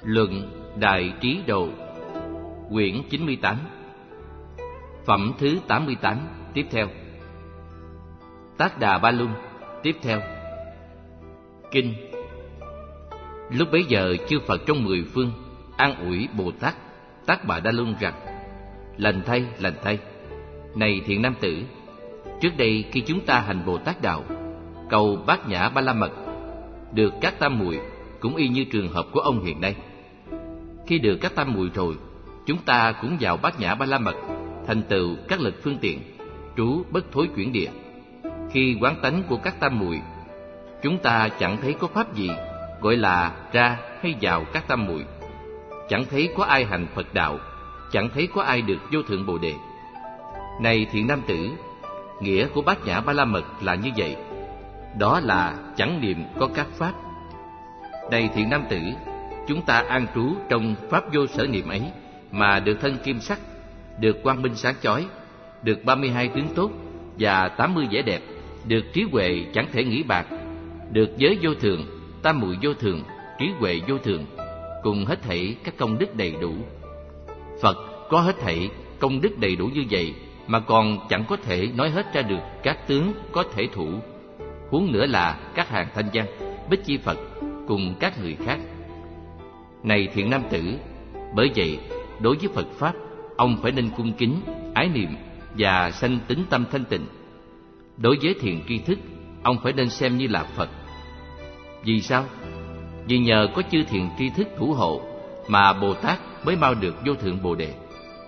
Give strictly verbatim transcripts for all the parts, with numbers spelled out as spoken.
Luận Đại Trí Độ, quyển chín mươi tám, phẩm thứ tám mươi tám, tiếp theo. Tác Đà Ba Luân, tiếp theo. Kinh. Lúc bấy giờ chư Phật trong mười phương an ủi Bồ Tát Tác Bà Đa Luân rằng: Lành thay, lành thay, này thiện nam tử, trước đây khi chúng ta hành Bồ Tát đạo, cầu Bát Nhã Ba La Mật, được các tam muội cũng y như trường hợp của ông hiện nay. Khi được các tam muội rồi, chúng ta cũng vào Bát Nhã Ba La Mật, thành tựu các lực phương tiện, trú bất thối chuyển địa. Khi quán tánh của các tam muội, chúng ta chẳng thấy có pháp gì gọi là ra hay vào các tam muội, chẳng thấy có ai hành Phật đạo, chẳng thấy có ai được vô thượng Bồ đề. Này thiện nam tử, nghĩa của Bát Nhã Ba La Mật là như vậy, đó là chẳng niệm có các pháp. Này thiện nam tử, chúng ta an trú trong pháp vô sở niệm ấy mà được thân kim sắc, được quang minh sáng chói, được ba mươi hai tướng tốt và tám mươi vẻ đẹp, được trí huệ chẳng thể nghĩ bạc, được giới vô thường, tam muội vô thường, trí huệ vô thường, cùng hết thảy các công đức đầy đủ. Phật có hết thảy công đức đầy đủ như vậy mà còn chẳng có thể nói hết ra được các tướng có thể thủ, huống nữa là các hàng thanh văn, Bích Chi Phật cùng các người khác. Này thiện nam tử, bởi vậy đối với Phật pháp, ông phải nên cung kính, ái niệm và sanh tín tâm thanh tịnh. Đối với thiện tri thức, ông phải nên xem như là Phật. Vì sao? Vì nhờ có chư thiện tri thức thủ hộ mà Bồ Tát mới mau được vô thượng Bồ đề.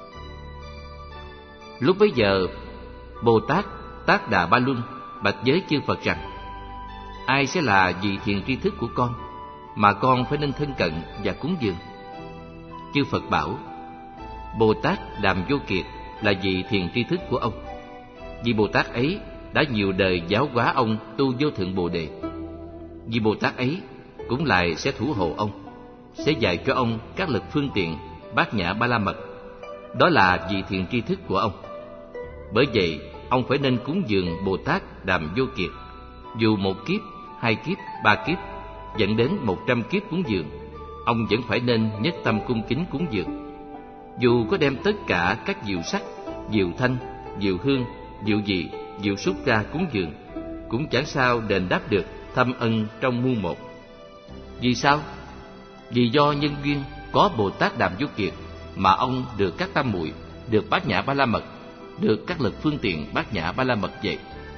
Lúc bấy giờ, Bồ Tát Tác Đà Ba Luân bạch với chư Phật rằng: Ai sẽ là vị thiện tri thức của con mà con phải nên thân cận và cúng dường? Chư Phật bảo: Bồ Tát Đàm Vô Kiệt là vị thiện tri thức của ông. Vì Bồ Tát ấy đã nhiều đời giáo hóa ông tu vô thượng Bồ đề. Vì Bồ Tát ấy cũng lại sẽ thủ hộ ông, sẽ dạy cho ông các lực phương tiện Bát Nhã Ba La Mật, đó là vị thiện tri thức của ông. Bởi vậy ông phải nên cúng dường Bồ Tát Đàm Vô Kiệt, dù một kiếp, hai kiếp, ba kiếp, dẫn đến một trăm kiếp cúng dường, ông vẫn phải nên nhất tâm cung kính cúng dường. Dù có đem tất cả các diệu sắc, diệu thanh, diệu hương, diệu vị, diệu xúc ra cúng dường, cũng chẳng sao đền đáp được thâm ân trong muôn một. Vì sao? Vì do nhân duyên có Bồ Tát Đàm Vô Kiệt mà ông được các tam muội, được Bát Nhã Ba La Mật, được các lực phương tiện Bát Nhã Ba La Mật vậy.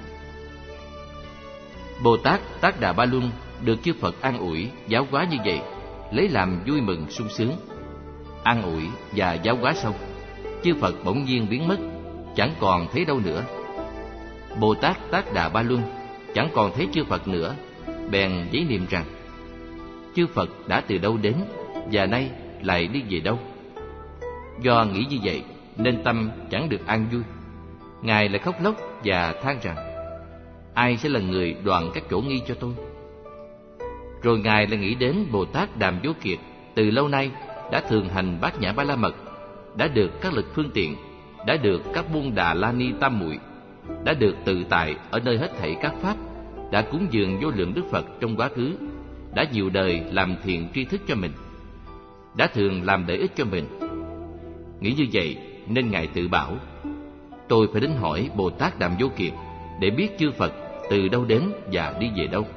Bồ Tát Tác Đà Ba Luân được chư Phật an ủi, giáo hóa như vậy, lấy làm vui mừng sung sướng. An ủi và giáo hóa xong, chư Phật bỗng nhiên biến mất, chẳng còn thấy đâu nữa. Bồ Tát Tác Đà Ba Luân chẳng còn thấy chư Phật nữa, bèn giấy niệm rằng: Chư Phật đã từ đâu đến và nay lại đi về đâu? Do nghĩ như vậy nên tâm chẳng được an vui. Ngài lại khóc lóc và than rằng: Ai sẽ là người đoạn các chỗ nghi cho tôi? Rồi Ngài lại nghĩ đến Bồ Tát Đàm Vô Kiệt từ lâu nay đã thường hành Bát Nhã Ba La Mật, đã được các lực phương tiện, đã được các buôn Đà La Ni tam muội, đã được tự tại ở nơi hết thảy các pháp, đã cúng dường vô lượng Đức Phật trong quá khứ, đã nhiều đời làm thiện tri thức cho mình, đã thường làm lợi ích cho mình. Nghĩ như vậy nên Ngài tự bảo: Tôi phải đến hỏi Bồ Tát Đàm Vô Kiệt để biết chư Phật từ đâu đến và đi về đâu.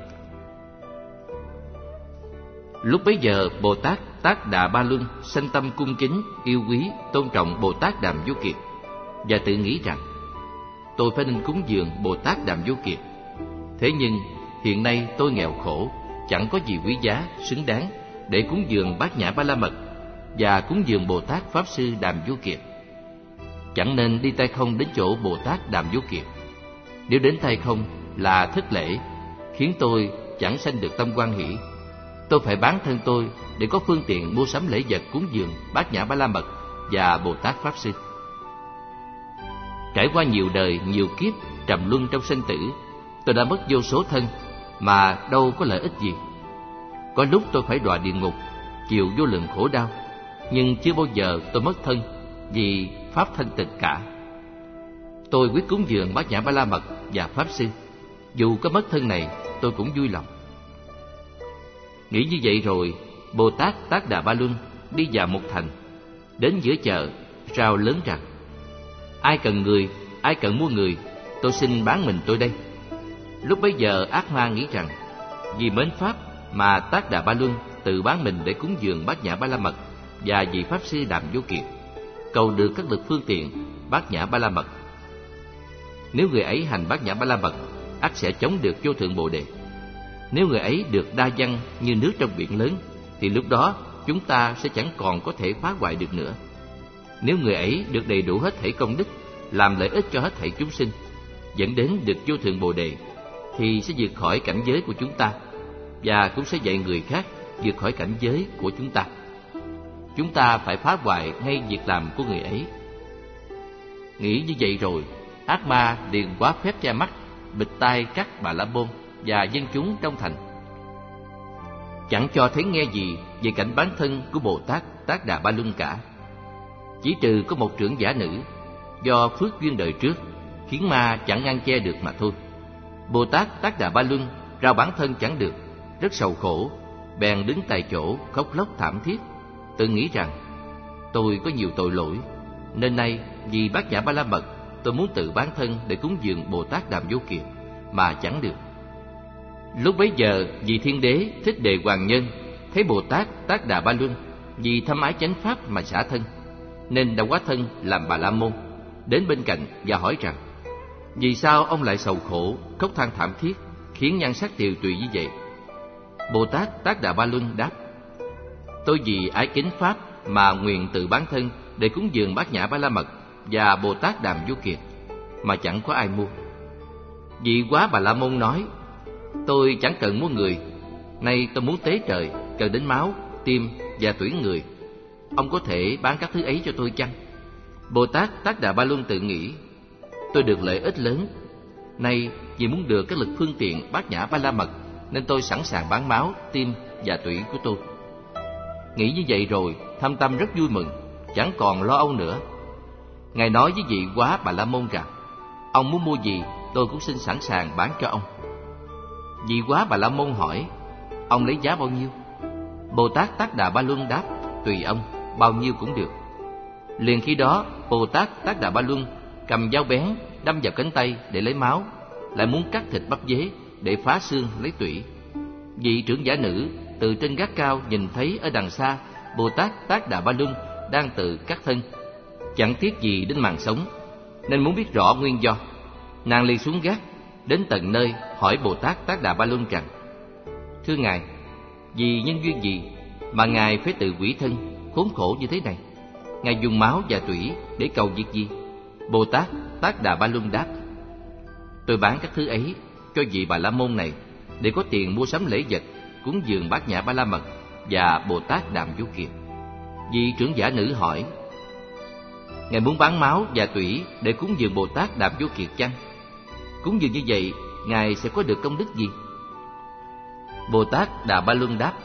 Lúc bấy giờ Bồ Tát Tác Đà Ba Luân sanh tâm cung kính, yêu quý, tôn trọng Bồ Tát Đàm Vô Kiệt, và tự nghĩ rằng: Tôi phải nên cúng dường Bồ Tát Đàm Vô Kiệt. Thế nhưng hiện nay tôi nghèo khổ, chẳng có gì quý giá, xứng đáng để cúng dường Bát Nhã Ba La Mật và cúng dường Bồ Tát Pháp Sư Đàm Vô Kiệt. Chẳng nên đi tay không đến chỗ Bồ Tát Đàm Vô Kiệt. Nếu đến tay không là thất lễ, khiến tôi chẳng sanh được tâm hoan hỷ. Tôi phải bán thân tôi để có phương tiện mua sắm lễ vật cúng dường Bát Nhã Ba La Mật và Bồ Tát Pháp Sư. Trải qua nhiều đời, nhiều kiếp trầm luân trong sinh tử, tôi đã mất vô số thân mà đâu có lợi ích gì. Có lúc tôi phải đọa địa ngục, chịu vô lượng khổ đau, nhưng chưa bao giờ tôi mất thân vì pháp thanh tịnh cả. Tôi quyết cúng dường Bát Nhã Ba La Mật và Pháp Sư, dù có mất thân này tôi cũng vui lòng. Nghĩ như vậy rồi, Bồ Tát Tát Đà Ba Luân đi vào một thành, đến giữa chợ, rao lớn rằng: ai cần người, ai cần mua người, tôi xin bán mình tôi đây. Lúc bấy giờ ác ma nghĩ rằng vì mến pháp mà Tát Đà Ba Luân tự bán mình để cúng dường Bát Nhã Ba La Mật và vị pháp sư Đàm Vô Kiệt, cầu được các lực phương tiện Bát Nhã Ba La Mật. Nếu người ấy hành Bát Nhã Ba La Mật, ắt sẽ chống được vô thượng Bồ Đề. Nếu người ấy được đa văn như nước trong biển lớn, thì lúc đó chúng ta sẽ chẳng còn có thể phá hoại được nữa. Nếu người ấy được đầy đủ hết thảy công đức, làm lợi ích cho hết thảy chúng sinh, dẫn đến được vô thượng Bồ Đề, thì sẽ vượt khỏi cảnh giới của chúng ta, và cũng sẽ dạy người khác vượt khỏi cảnh giới của chúng ta. Chúng ta phải phá hoại ngay việc làm của người ấy. Nghĩ như vậy rồi, ác ma liền quá phép che mắt, bịt tai các Bà La Môn và dân chúng trong thành, chẳng cho thấy nghe gì về cảnh bán thân của Bồ Tát Tát Đà Ba Luân cả. Chỉ trừ có một trưởng giả nữ, do phước duyên đời trước khiến ma chẳng ngăn che được mà thôi. Bồ Tát Tát Đà Ba Luân rao bán thân chẳng được, rất sầu khổ, bèn đứng tại chỗ khóc lóc thảm thiết, tự nghĩ rằng: tôi có nhiều tội lỗi, nên nay vì Bát Nhã Ba La Mật, tôi muốn tự bán thân để cúng dường Bồ Tát Đàm Vô Kiệt, mà chẳng được. Lúc bấy giờ, vị Thiên Đế Thích Đề Hoàng Nhân thấy Bồ Tát Tát Đà Ba Luân vì thâm ái chánh pháp mà xả thân, nên đã hóa thân làm Bà La Môn, đến bên cạnh và hỏi rằng: vì sao ông lại sầu khổ, khóc than thảm thiết, khiến nhan sắc tiều tụy như vậy? Bồ Tát Tát Đà Ba Luân đáp: tôi vì ái kính pháp mà nguyện tự bán thân để cúng dường Bát Nhã Ba La Mật và Bồ Tát Đàm Vô Kiệt, mà chẳng có ai mua. Vị Quá Bà La Môn nói: tôi chẳng cần mua người, nay tôi muốn tế trời, cần đến máu, tim và tủy người. Ông có thể bán các thứ ấy cho tôi chăng? Bồ Tát Tát Đà Ba Luân tự nghĩ: tôi được lợi ích lớn, nay vì muốn được các lực phương tiện Bát Nhã Ba La Mật, nên tôi sẵn sàng bán máu, tim và tủy của tôi. Nghĩ như vậy rồi, thâm tâm rất vui mừng, chẳng còn lo âu nữa. Ngài nói với vị Quá Bà La Môn rằng: ông muốn mua gì, tôi cũng xin sẵn sàng bán cho ông. Vị Quá Bà La Môn hỏi: ông lấy giá bao nhiêu? Bồ Tát Tát Đà Ba Luân đáp: tùy ông, bao nhiêu cũng được. Liền khi đó, Bồ Tát Tát Đà Ba Luân cầm dao bén đâm vào cánh tay để lấy máu, lại muốn cắt thịt bắp dế để phá xương lấy tủy. Vị trưởng giả nữ từ trên gác cao nhìn thấy ở đằng xa Bồ Tát Tát Đà Ba Luân đang tự cắt thân, chẳng tiếc gì đến mạng sống, nên muốn biết rõ nguyên do. Nàng liền xuống gác, đến tận nơi hỏi Bồ Tát Tát Đà Ba Luân rằng: thưa ngài, vì nhân duyên gì mà ngài phải tự quỷ thân khốn khổ như thế này? Ngài dùng máu và tủy để cầu việc gì? Bồ Tát Tát Đà Ba Luân đáp: tôi bán các thứ ấy cho vị Bà La Môn này để có tiền mua sắm lễ vật cúng dường Bát Nhã Ba La Mật và Bồ Tát Đàm Vô Kiệt. Vị trưởng giả nữ hỏi: ngài muốn bán máu và tủy để cúng dường Bồ Tát Đàm Vô Kiệt chăng? Cúng dường như vậy, ngài sẽ có được công đức gì? Bồ Tát Đà Ba Luân đáp: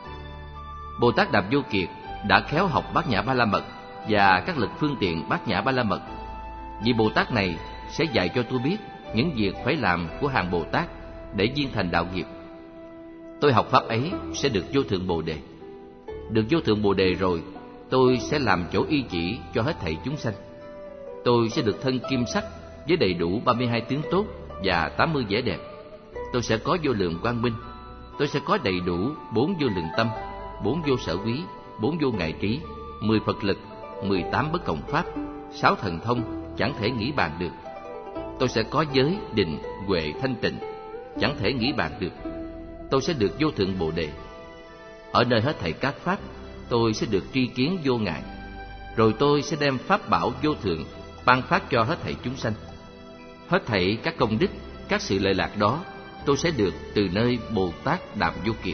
Bồ Tát Đàm Vô Kiệt đã khéo học Bát Nhã Ba La Mật và các lực phương tiện Bát Nhã Ba La Mật. Vị Bồ Tát này sẽ dạy cho tôi biết những việc phải làm của hàng Bồ Tát để viên thành đạo nghiệp. Tôi học pháp ấy sẽ được vô thượng Bồ Đề. Được vô thượng Bồ Đề rồi, tôi sẽ làm chỗ y chỉ cho hết thảy chúng sanh. Tôi sẽ được thân kim sắc với đầy đủ ba mươi hai tướng tốt và tám mươi vẻ đẹp. Tôi sẽ có vô lượng quang minh. Tôi sẽ có đầy đủ bốn vô lượng tâm, bốn vô sở quý, bốn vô ngại trí, mười Phật lực, mười tám bất cộng pháp, sáu thần thông chẳng thể nghĩ bàn được. Tôi sẽ có giới, định, huệ, thanh tịnh, chẳng thể nghĩ bàn được. Tôi sẽ được vô thượng Bồ Đề. Ở nơi hết thảy các pháp, tôi sẽ được tri kiến vô ngại. Rồi tôi sẽ đem pháp bảo vô thượng ban phát cho hết thảy chúng sanh. Hết thảy các công đức, các sự lợi lạc đó, tôi sẽ được từ nơi Bồ Tát Đàm Vô Kiệt.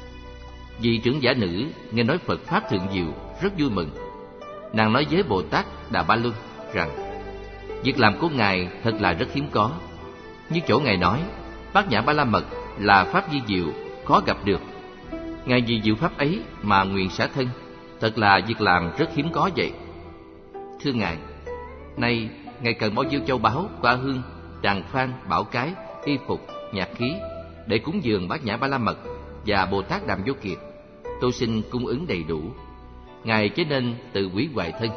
Vị trưởng giả nữ nghe nói Phật pháp thượng diệu, rất vui mừng. Nàng nói với Bồ Tát Đà Ba Luân rằng: việc làm của ngài thật là rất hiếm có. Như chỗ ngài nói, Bát Nhã Ba La Mật là pháp di diệu, khó gặp được. Ngài vì diệu pháp ấy mà nguyện xả thân, thật là việc làm rất hiếm có vậy. Thưa ngài, nay ngài cần bao nhiêu châu báu, hoa hương, tràng phan, bảo cái, y phục, nhạc khí để cúng dường Bát Nhã Ba La Mật và Bồ Tát Đàm Vô Kiệt? tôi xin cung ứng đầy đủ. Ngài chớ nên tự hủy hoại thân.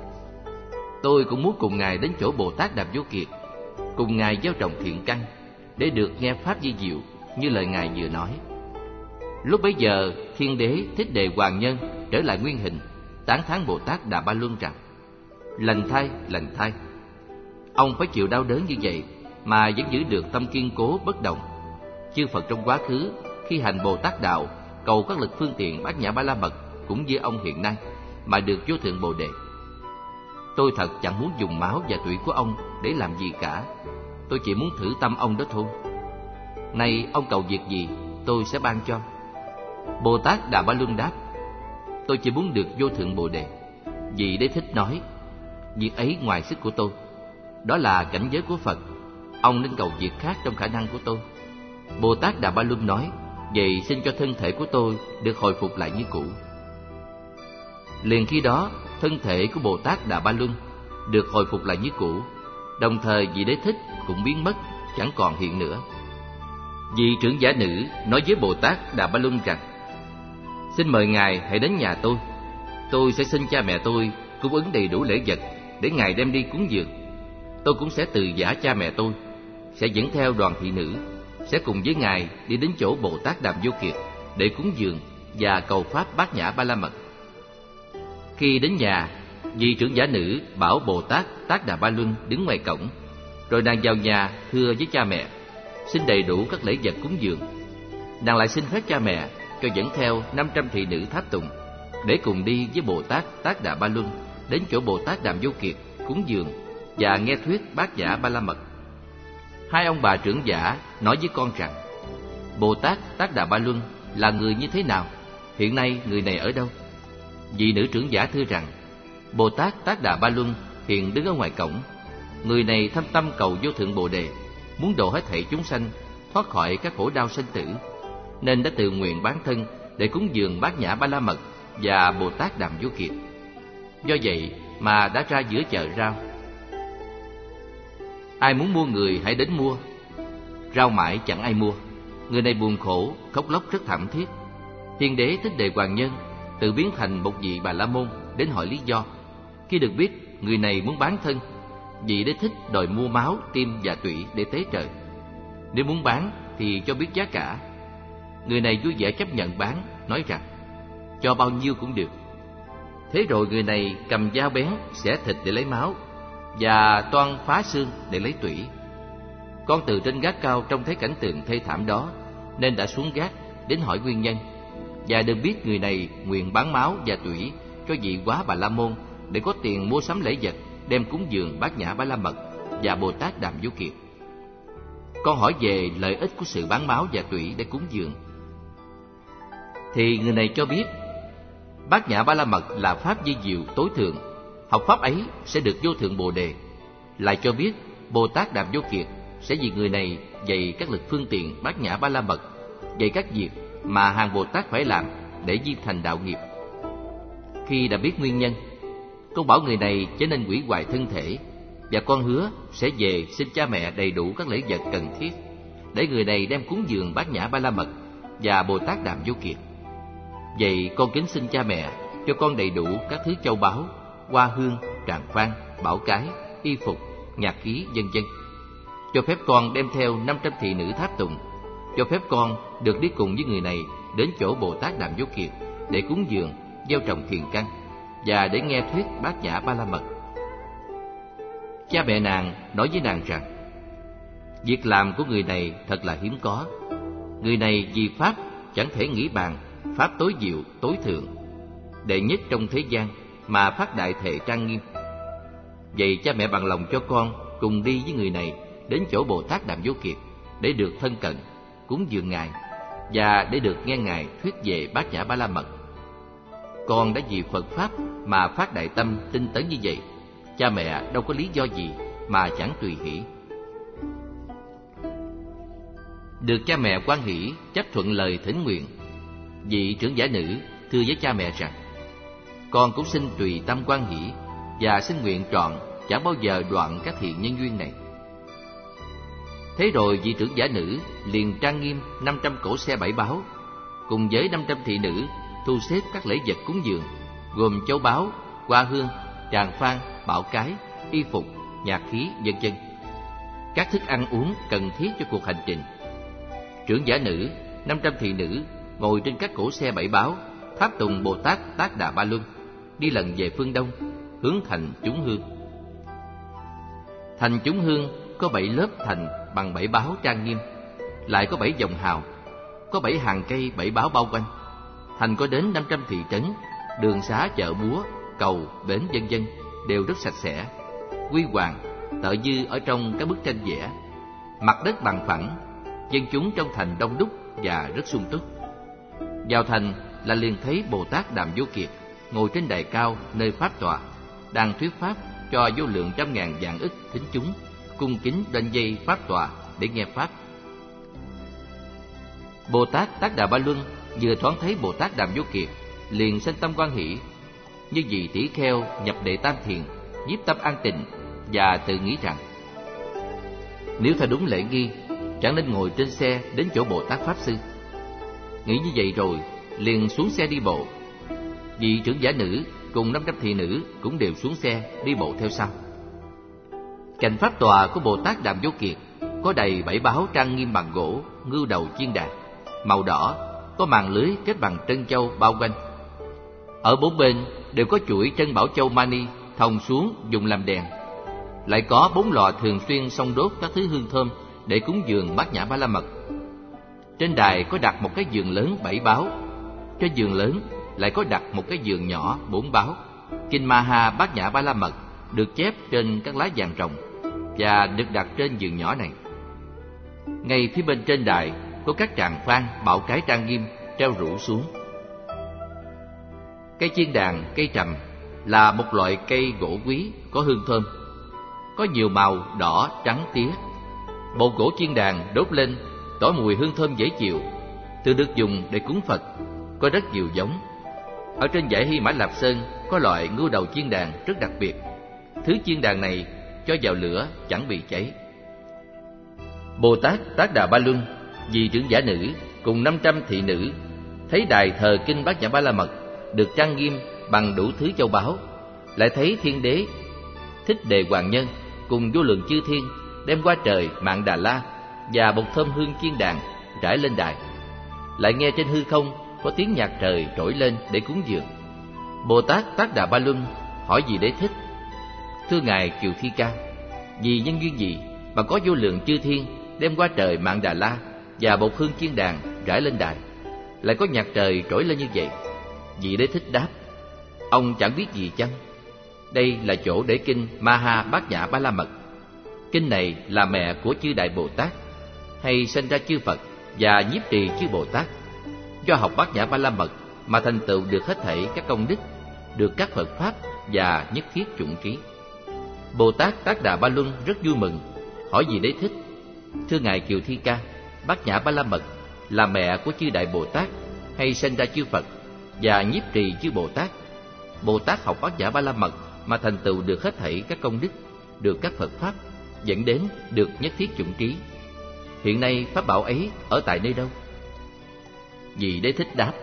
Tôi cũng muốn cùng Ngài đến chỗ Bồ Tát Đàm Vô Kiệt, cùng Ngài gieo trồng thiện căn, để được nghe pháp vi diệu như lời Ngài vừa nói. Lúc bấy giờ, Thiên Đế Thích Đề Hoàng Nhân trở lại nguyên hình, tán thán Bồ Tát Đà Ba Luân rằng: lành thay, lành thay. Ông phải chịu đau đớn như vậy mà vẫn giữ được tâm kiên cố bất động. Chư Phật trong quá khứ khi hành Bồ Tát đạo, cầu các lực phương tiện bát nhã ba la mật cũng như ông hiện nay mà được vô thượng Bồ đề. Tôi thật chẳng muốn dùng máu và tủy của ông để làm gì cả. Tôi chỉ muốn thử tâm ông đó thôi. Nay ông cầu việc gì, tôi sẽ ban cho. Bồ Tát Đà Ba Luân đáp: tôi chỉ muốn được vô thượng Bồ đề. Vị Đế Thích nói: việc ấy ngoài sức của tôi, đó là cảnh giới của Phật. Ông nên cầu việc khác trong khả năng của tôi. Bồ Tát Đà Ba Luân nói: vậy xin cho thân thể của tôi được hồi phục lại như cũ. Liền khi đó, thân thể của Bồ Tát Đà Ba Luân được hồi phục lại như cũ. Đồng thời vị Đế Thích cũng biến mất, chẳng còn hiện nữa. Vị trưởng giả nữ nói với Bồ Tát Đà Ba Luân rằng: xin mời Ngài hãy đến nhà tôi. Tôi sẽ xin cha mẹ tôi cung ứng đầy đủ lễ vật để Ngài đem đi cúng dường. Tôi cũng sẽ từ giả cha mẹ tôi, sẽ dẫn theo đoàn thị nữ, sẽ cùng với Ngài đi đến chỗ Bồ Tát Đàm Vô Kiệt để cúng dường và cầu pháp bát nhã ba la mật. Khi đến nhà, vị trưởng giả nữ bảo Bồ Tát Tát Đà Ba Luân đứng ngoài cổng, rồi nàng vào nhà thưa với cha mẹ, xin đầy đủ các lễ vật cúng dường. Nàng lại xin phép cha mẹ cho dẫn theo năm trăm thị nữ tháp tùng để cùng đi với Bồ Tát Tát Đà Ba Luân đến chỗ Bồ Tát Đàm Vô Kiệt cúng dường và nghe thuyết bát nhã ba la mật. Hai ông bà trưởng giả nói với con rằng: Bồ Tát Tát Đà Ba Luân là người như thế nào? Hiện nay người này ở đâu? Vị nữ trưởng giả thưa rằng: Bồ Tát Tát Đà Ba Luân hiện đứng ở ngoài cổng. Người này thâm tâm cầu vô thượng Bồ đề, muốn độ hết thảy chúng sanh thoát khỏi các khổ đau sinh tử, nên đã tự nguyện bán thân để cúng dường bát nhã ba la mật và Bồ Tát Đàm Vô Kiệt. Do vậy mà đã ra giữa chợ rau. Ai muốn mua người hãy đến mua. Rau mãi chẳng ai mua. Người này buồn khổ, khóc lóc rất thảm thiết. Thiên Đế Thích Đề Hoàng Nhân tự biến thành một vị Bà La Môn đến hỏi lý do. Khi được biết người này muốn bán thân, vị Đế Thích đòi mua máu, tim và tủy để tế trời. Nếu muốn bán thì cho biết giá cả. Người này vui vẻ chấp nhận bán, nói rằng cho bao nhiêu cũng được. Thế rồi người này cầm dao bén xẻ thịt để lấy máu và toan phá xương để lấy tủy. Con từ trên gác cao trông thấy cảnh tượng thê thảm đó nên đã xuống gác đến hỏi nguyên nhân, và được biết người này nguyện bán máu và tủy cho vị Quá Bà La Môn để có tiền mua sắm lễ vật đem cúng dường bát nhã ba la mật và Bồ Tát Đàm Vô Kiệt. Con hỏi về lợi ích của sự bán máu và tủy để cúng dường, thì người này cho biết bát nhã ba la mật là pháp vi diệu tối thượng, học pháp ấy sẽ được vô thượng Bồ đề. Lại cho biết Bồ Tát Đàm Vô Kiệt sẽ vì người này dạy các lực phương tiện bát nhã ba la mật, dạy các việc mà hàng Bồ Tát phải làm để di thành đạo nghiệp. Khi đã biết nguyên nhân, con bảo người này trở nên hủy hoại thân thể, và con hứa sẽ về xin cha mẹ đầy đủ các lễ vật cần thiết để người này đem cúng dường bát nhã ba la mật và Bồ Tát Đàm Vô Kiệt. Vậy con kính xin cha mẹ cho con đầy đủ các thứ châu báu, hoa hương, tràng phan, bảo cái, y phục, nhạc khí, vân vân. Cho phép con đem theo năm trăm thị nữ tháp tùng. Cho phép con được đi cùng với người này đến chỗ Bồ Tát Đàm Vô Kiệt để cúng dường, gieo trồng thiền căn và để nghe thuyết bát nhã ba la mật. Cha mẹ nàng nói với nàng rằng việc làm của người này thật là hiếm có. Người này vì pháp chẳng thể nghĩ bàn, pháp tối diệu, tối thượng, đệ nhất trong thế gian mà phát đại thệ trang nghiêm. Vậy cha mẹ bằng lòng cho con cùng đi với người này đến chỗ Bồ Tát Đàm Vô Kiệt để được thân cận, cúng dường Ngài và để được nghe Ngài thuyết về bát nhã ba la mật. Con đã vì Phật pháp mà phát đại tâm tinh tấn như vậy, cha mẹ đâu có lý do gì mà chẳng tùy hỷ. Được cha mẹ hoan hỷ chấp thuận lời thỉnh nguyện, vị trưởng giả nữ thưa với cha mẹ rằng con cũng xin tùy tâm hoan hỷ và xin nguyện trọn chẳng bao giờ đoạn các thiện nhân duyên này. Thế rồi vị trưởng giả nữ liền trang nghiêm năm trăm cỗ xe bảy báo cùng với năm trăm thị nữ thu xếp các lễ vật cúng dường, gồm châu báu, hoa hương, tràng phan, bảo cái, y phục, nhạc khí, vân vân. Các thức ăn uống cần thiết cho cuộc hành trình. Trưởng giả nữ, năm trăm thị nữ ngồi trên các cỗ xe bảy báo, tháp tùng Bồ Tát Tác Đà Ba Luân, đi lần về phương đông, hướng thành Chúng Hương. Thành Chúng Hương có bảy lớp thành bằng bảy báo trang nghiêm, lại có bảy dòng hào, có bảy hàng cây bảy báo bao quanh. Thành có đến năm trăm thị trấn, đường xá chợ búa, cầu, bến vân vân đều rất sạch sẽ, huy hoàng, tựa như ở trong các bức tranh vẽ. Mặt đất bằng phẳng, dân chúng trong thành đông đúc và rất sung túc. Vào thành là liền thấy Bồ Tát Đàm Vô Kiệt ngồi trên đài cao nơi pháp tọa, đang thuyết pháp cho vô lượng trăm ngàn vạn ức thính chúng cung kính đoan dây pháp tọa để nghe pháp. Bồ Tát Tác Đà Ba Luân vừa thoáng thấy Bồ Tát Đàm Vô Kiệt, liền sanh tâm hoan hỷ, như vị tỷ kheo nhập đệ tam thiền, nhiếp tâm an tịnh, và tự nghĩ rằng nếu theo đúng lễ nghi, chẳng nên ngồi trên xe đến chỗ Bồ Tát Pháp Sư. Nghĩ như vậy rồi, liền xuống xe đi bộ. Vị trưởng giả nữ cùng năm trăm thị nữ cũng đều xuống xe đi bộ theo sau. Cạnh pháp tòa của Bồ Tát Đàm Vô Kiệt có đầy bảy báo trang nghiêm bằng gỗ, ngưu đầu chiên đàn, màu đỏ, có màn lưới kết bằng trân châu bao quanh. Ở bốn bên đều có chuỗi trân bảo châu mani thòng xuống dùng làm đèn. Lại có bốn lò thường xuyên xông đốt các thứ hương thơm để cúng dường Bát Nhã Ba La Mật. Trên đài có đặt một cái giường lớn bảy báo, trên giường lớn lại có đặt một cái giường nhỏ bốn báo. Kinh Maha Bát Nhã Ba La Mật được chép trên các lá vàng rồng và được đặt trên giường nhỏ này. Ngay phía bên trên đài có các tràng phan, bảo cái trang nghiêm treo rủ xuống. Cây chiên đàn, cây trầm là một loại cây gỗ quý có hương thơm, có nhiều màu đỏ, trắng, tía. Bột gỗ chiên đàn đốt lên tỏa mùi hương thơm dễ chịu, từ được dùng để cúng Phật. Có rất nhiều giống. Ở trên dãy Hy Mã Lạp Sơn có loại ngưu đầu chiên đàn rất đặc biệt. Thứ chiên đàn này cho vào lửa chẳng bị cháy. Bồ Tát Tác Đà Ba Luân, vị trưởng giả nữ cùng năm trăm thị nữ thấy đài thờ kinh Bát Nhã Ba La Mật được trang nghiêm bằng đủ thứ châu báu, lại thấy Thiên Đế Thích Đề Hoàng Nhân cùng vô lượng chư thiên đem qua trời Mạn Đà La và bột thơm hương chiên đàn rải lên đài. Lại nghe trên hư không có tiếng nhạc trời trỗi lên để cúng dường. Bồ Tát Tác Đà Ba Luân hỏi vị Đế Thích: thưa ngài Kiều Thi Ca, vì nhân duyên gì mà có vô lượng chư thiên đem qua trời Mạn Đà La và bột hương chiên đàn rải lên đài, lại có nhạc trời trỗi lên như vậy? Vị Đế Thích đáp: ông chẳng biết gì chăng? Đây là chỗ để kinh Maha Bát Nhã Ba La Mật. Kinh này là mẹ của chư Đại Bồ Tát, hay sinh ra chư Phật và nhiếp trì chư Bồ Tát. Do học Bát Nhã Ba La Mật mà thành tựu được hết thảy các công đức, được các Phật pháp và nhất thiết chủng trí. Bồ Tát Tác Đà Ba Luân rất vui mừng, hỏi vị Đế Thích: thưa ngài Kiều Thi Ca, Bát Nhã Ba La Mật là mẹ của chư Đại Bồ Tát, hay sinh ra chư Phật và nhiếp trì chư Bồ Tát. Bồ Tát học Bát Nhã Ba La Mật mà thành tựu được hết thảy các công đức, được các Phật pháp, dẫn đến được nhất thiết chủng trí. Hiện nay pháp bảo ấy ở tại nơi đâu? Vị Đế Thích đáp: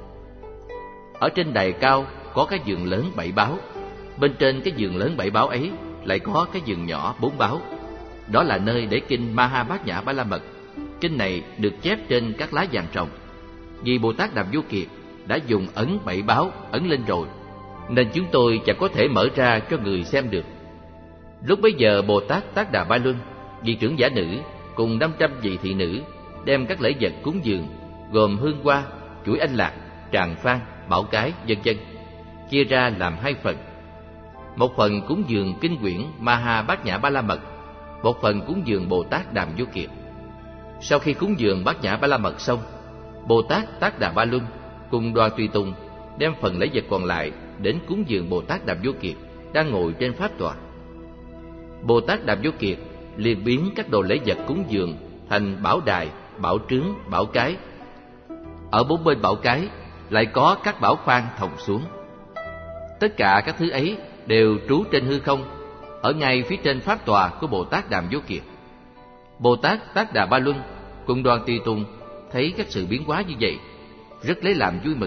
ở trên đài cao có cái giường lớn bảy báo, bên trên cái giường lớn bảy báo ấy lại có cái giường nhỏ bốn báo. Đó là nơi để kinh Maha Bát Nhã Ba La Mật. Kinh này được chép trên các lá vàng rồng. Vì Bồ Tát Đàm Vô Kiệt đã dùng ấn bảy báo ấn lên rồi, nên chúng tôi chẳng có thể mở ra cho người xem được. Lúc bấy giờ Bồ Tát Tác Đà Ba Luân, vị trưởng giả nữ cùng năm trăm vị thị nữ đem các lễ vật cúng dường gồm hương hoa, chuỗi anh lạc, tràng phan, bảo cái, vân vân, chia ra làm hai phần. Một phần cúng dường kinh quyển Maha Bát Nhã Ba La Mật, một phần cúng dường Bồ Tát Đàm Vô Kiệt. Sau khi cúng dường Bát Nhã Ba La Mật xong, Bồ Tát Tác Đà Ba Luân cùng đoàn tùy tùng đem phần lễ vật còn lại đến cúng dường Bồ Tát Đàm Vô Kiệt đang ngồi trên pháp tọa. Bồ Tát Đàm Vô Kiệt liền biến các đồ lễ vật cúng dường thành bảo đài, bảo trướng, bảo cái. Ở bốn bên bảo cái lại có các bảo khoan thòng xuống. Tất cả các thứ ấy đều trú trên hư không, ở ngay phía trên pháp tòa của Bồ Tát Đàm Vô Kiệt. Bồ Tát Tác Đà Ba Luân cùng đoàn tùy tùng thấy các sự biến hóa như vậy, rất lấy làm vui mừng,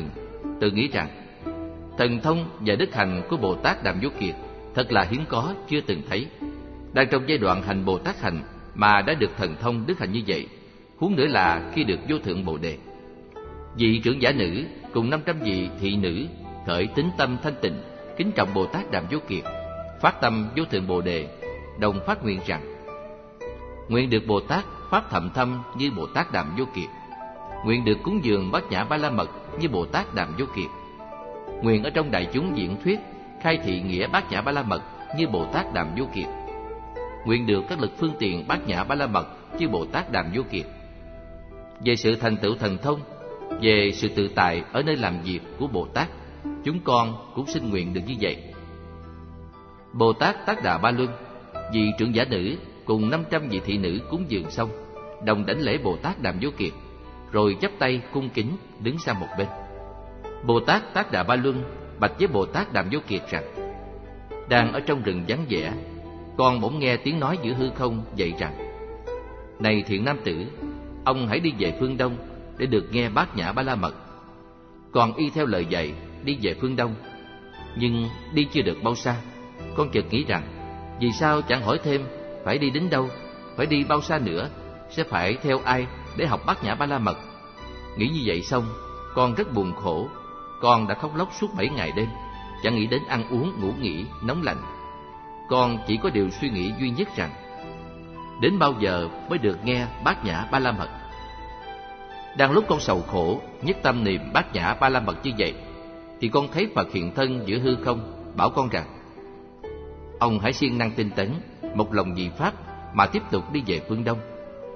tự nghĩ rằng thần thông và đức hành của Bồ Tát Đàm Vô Kiệt thật là hiếm có, chưa từng thấy. Đang trong giai đoạn hành Bồ Tát hành mà đã được thần thông đức hành như vậy, huống nữa là khi được vô thượng Bồ Đề. Vị trưởng giả nữ cùng năm trăm vị thị nữ khởi tín tâm thanh tịnh, kính trọng Bồ Tát Đàm Vô Kiệt, phát tâm vô thượng Bồ Đề, đồng phát nguyện rằng: nguyện được Bồ Tát pháp thậm thâm như Bồ Tát Đàm Vô Kiệt, nguyện được cúng dường bát nhã ba la mật như Bồ Tát Đàm Vô Kiệt, nguyện ở trong đại chúng diễn thuyết khai thị nghĩa bát nhã ba la mật như Bồ Tát Đàm Vô Kiệt, nguyện được các lực phương tiện bát nhã ba la mật như Bồ Tát Đàm Vô Kiệt. Về sự thành tựu thần thông, về sự tự tại ở nơi làm việc của Bồ Tát, chúng con cũng xin nguyện được như vậy. Bồ Tát Tác Đà Ba Luân, vị trưởng giả nữ cùng năm trăm vị thị nữ cúng dường xong, đồng đảnh lễ Bồ Tát Đàm Vô Kiệt, rồi chắp tay cung kính đứng sang một bên. Bồ Tát Tác Đà Ba Luân bạch với Bồ Tát Đàm Vô Kiệt rằng: đang ở trong rừng vắng vẻ, con bỗng nghe tiếng nói giữa hư không dạy rằng: này thiện nam tử, ông hãy đi về phương Đông để được nghe bát nhã ba la mật. Con y theo lời dạy đi về phương Đông, nhưng đi chưa được bao xa, con chợt nghĩ rằng vì sao chẳng hỏi thêm phải đi đến đâu, phải đi bao xa nữa, sẽ phải theo ai để học bát nhã ba la mật. Nghĩ như vậy xong, con rất buồn khổ. Con đã khóc lóc suốt bảy ngày đêm, chẳng nghĩ đến ăn uống, ngủ nghỉ, nóng lạnh. Con chỉ có điều suy nghĩ duy nhất rằng đến bao giờ mới được nghe bát nhã ba la mật. Đang lúc con sầu khổ, nhất tâm niệm bát nhã ba la mật như vậy, thì con thấy Phật hiện thân giữa hư không, bảo con rằng: ông hãy siêng năng tinh tấn, một lòng vì pháp mà tiếp tục đi về phương Đông.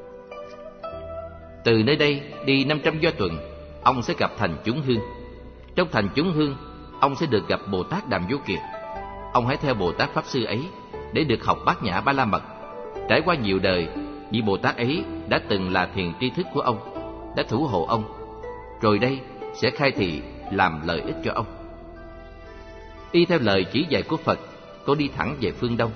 Từ nơi đây đi năm trăm do tuần, ông sẽ gặp thành chúng hương. Trong thành chúng hương, ông sẽ được gặp Bồ Tát Đàm Vô Kiệt. Ông hãy theo Bồ Tát Pháp Sư ấy để được học bát nhã ba la mật. Trải qua nhiều đời, vị Bồ Tát ấy đã từng là thiền tri thức của ông, đã thủ hộ ông, rồi đây sẽ khai thị làm lợi ích cho ông. Y theo lời chỉ dạy của Phật, con đi thẳng về phương Đông.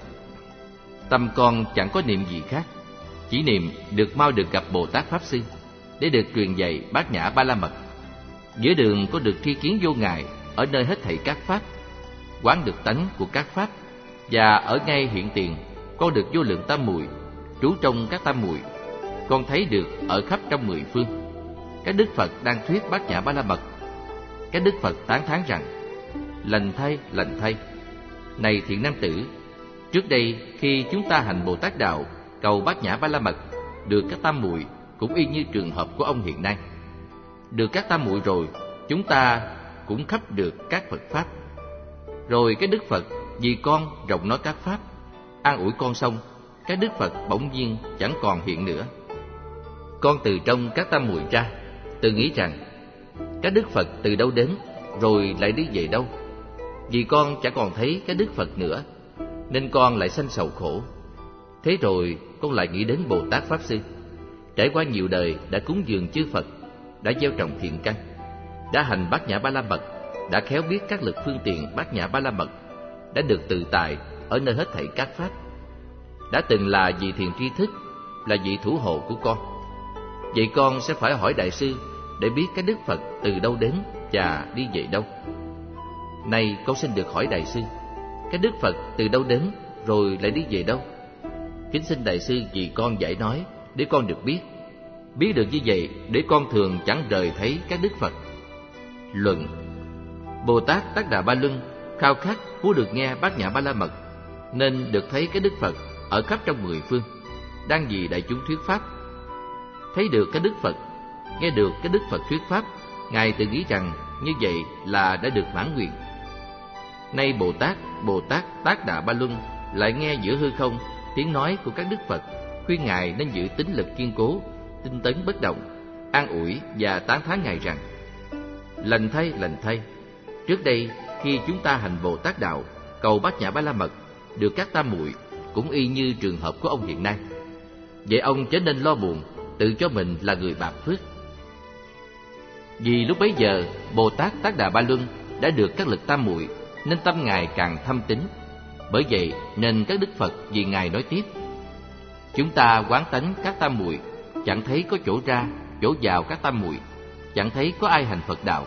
Tâm con chẳng có niệm gì khác, chỉ niệm được mau được gặp Bồ Tát Pháp Sư để được truyền dạy bát nhã ba la mật. Giữa đường có được tri kiến vô ngại ở nơi hết thảy các pháp, quán được tánh của các pháp, và ở ngay hiện tiền con được vô lượng tam muội, trú trong các tam muội. Con thấy được ở khắp trong mười phương các đức Phật đang thuyết bát nhã ba la mật. Các đức Phật tán thán rằng: lành thay, lành thay. Này thiện nam tử, trước đây khi chúng ta hành Bồ Tát đạo cầu bát nhã ba la mật, được các tam muội cũng y như trường hợp của ông hiện nay. Được các tam muội rồi, chúng ta cũng khắp được các Phật pháp. Rồi cái đức Phật vì con rộng nói các pháp, an ủi con xong, các đức Phật bỗng nhiên chẳng còn hiện nữa. Con từ trong các tam muội ra, tự nghĩ rằng các đức Phật từ đâu đến, rồi lại đi về đâu. Vì con chẳng còn thấy các đức Phật nữa, nên con lại sanh sầu khổ. Thế rồi con lại nghĩ đến Bồ Tát Pháp Sư, trải qua nhiều đời đã cúng dường chư Phật, đã gieo trồng thiện căn, đã hành bát nhã ba la mật, đã khéo biết các lực phương tiện bát nhã ba la mật, đã được tự tại ở nơi hết thảy các pháp, đã từng là vị thiền tri thức, là vị thủ hộ của con. Vậy con sẽ phải hỏi Đại sư để biết các đức Phật từ đâu đến và đi về đâu. Nay con xin được hỏi Đại sư, các đức Phật từ đâu đến rồi lại đi về đâu? Kính xin Đại sư vì con giải nói để con được biết. Biết được như vậy để con thường chẳng rời thấy các đức Phật. Luận: Bồ Tát Tác Đà Ba Luân khao khát muốn được nghe bát nhã ba la mật, nên được thấy các đức Phật ở khắp trong mười phương, đang vì đại chúng thuyết pháp. Thấy được các đức Phật, nghe được các đức Phật thuyết pháp, Ngài tự nghĩ rằng như vậy là đã được mãn nguyện. Nay Bồ Tát, Bồ Tát Tác Đà Ba Luân lại nghe giữa hư không tiếng nói của các đức Phật, khuyên Ngài nên giữ tín lực kiên cố, tinh tấn bất động, an ủi và tán thán Ngài rằng: lành thay, lành thay. Trước đây khi chúng ta hành Bồ Tát đạo cầu bát nhã ba la mật, được các tam muội cũng y như trường hợp của ông hiện nay. Vậy ông chớ nên lo buồn, tự cho mình là người bạc phước. Vì lúc bấy giờ Bồ Tát Tác Đà Ba Luân đã được các lực tam muội, nên tâm Ngài càng thâm tín. Bởi vậy nên các đức Phật vì Ngài nói tiếp: chúng ta quán tánh các tam muội, chẳng thấy có chỗ ra, chỗ vào các tam muội, chẳng thấy có ai hành Phật đạo,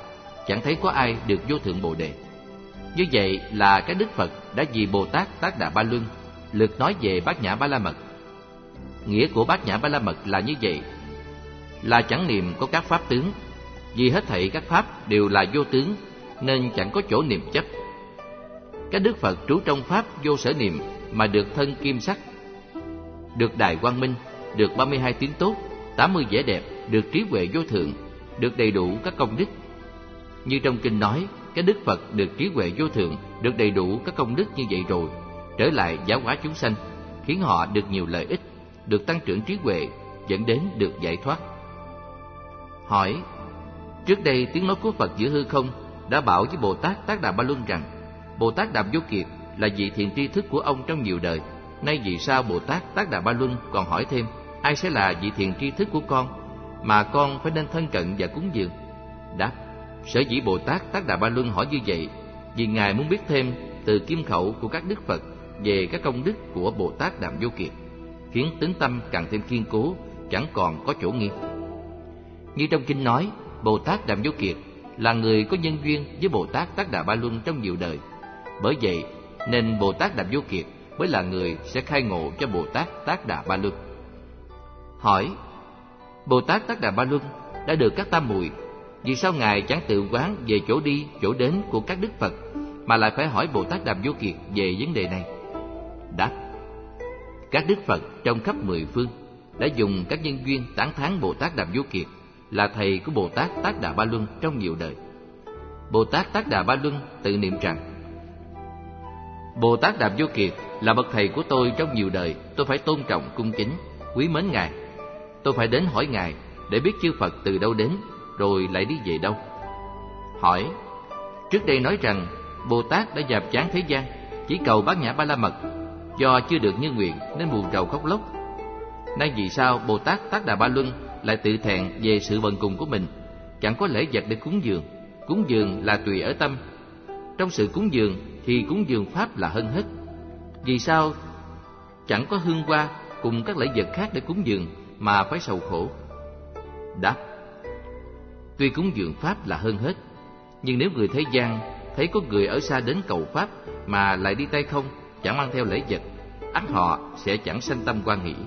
chẳng thấy có ai được vô thượng Bồ Đề. Như vậy là các Đức Phật đã vì Bồ Tát Tác Đà Ba Luân lượt nói về Bát Nhã Ba La Mật. Nghĩa của Bát Nhã Ba La Mật là như vậy, là chẳng niệm có các pháp tướng, vì hết thảy các pháp đều là vô tướng, nên chẳng có chỗ niệm chấp. Các Đức Phật trú trong pháp vô sở niệm mà được thân kim sắc, được đài quang minh, được ba mươi hai tiếng tốt, tám mươi vẻ đẹp, được trí huệ vô thượng, được đầy đủ các công đức. Như trong kinh nói, các Đức Phật được trí huệ vô thượng, được đầy đủ các công đức như vậy rồi, trở lại giáo hóa chúng sanh, khiến họ được nhiều lợi ích, được tăng trưởng trí huệ, dẫn đến được giải thoát. Hỏi: trước đây tiếng nói của Phật giữa hư không đã bảo với Bồ Tát Tác Đà Ba Luân rằng Bồ Tát Đàm Vô Kiệt là vị thiện tri thức của ông trong nhiều đời. Nay vì sao Bồ Tát Tác Đà Ba Luân còn hỏi thêm ai sẽ là vị thiện tri thức của con, mà con phải nên thân cận và cúng dường? Đáp: sở dĩ Bồ Tát Tác Đà Ba Luân hỏi như vậy, vì Ngài muốn biết thêm từ kim khẩu của các Đức Phật về các công đức của Bồ Tát Đàm Vô Kiệt, khiến tính tâm càng thêm kiên cố, chẳng còn có chỗ nghi. Như trong kinh nói, Bồ Tát Đàm Vô Kiệt là người có nhân duyên với Bồ Tát Tác Đà Ba Luân trong nhiều đời. Bởi vậy nên Bồ Tát Đàm Vô Kiệt mới là người sẽ khai ngộ cho Bồ Tát Tác Đà Ba Luân. Hỏi: Bồ Tát Tác Đà Ba Luân đã được các tam muội, vì sao Ngài chẳng tự quán về chỗ đi, chỗ đến của các Đức Phật, mà lại phải hỏi Bồ Tát Đàm Vô Kiệt về vấn đề này? Đáp: các Đức Phật trong khắp mười phương đã dùng các nhân duyên tán thán Bồ Tát Đàm Vô Kiệt là thầy của Bồ Tát Tác Đà Ba Luân trong nhiều đời. Bồ Tát Tác Đà Ba Luân tự niệm rằng: Bồ Tát Đàm Vô Kiệt là bậc thầy của tôi trong nhiều đời, tôi phải tôn trọng cung kính, quý mến Ngài. Tôi phải đến hỏi Ngài để biết chư Phật từ đâu đến, rồi lại đi về đâu. Hỏi: trước đây nói rằng Bồ Tát đã dạp chán thế gian, chỉ cầu Bát Nhã Ba La Mật, do chưa được như nguyện nên buồn rầu khóc lóc. Nay vì sao Bồ Tát Tác Đà Ba Luân lại tự thẹn về sự bần cùng của mình, chẳng có lễ vật để cúng dường? Cúng dường là tùy ở tâm. Trong sự cúng dường thì cúng dường pháp là hơn hết. Vì sao chẳng có hương hoa cùng các lễ vật khác để cúng dường mà phải sầu khổ? Đáp: tuy cúng dường pháp là hơn hết, nhưng nếu người thế gian thấy có người ở xa đến cầu pháp mà lại đi tay không, chẳng mang theo lễ vật, ắt họ sẽ chẳng sanh tâm hoan hỷ.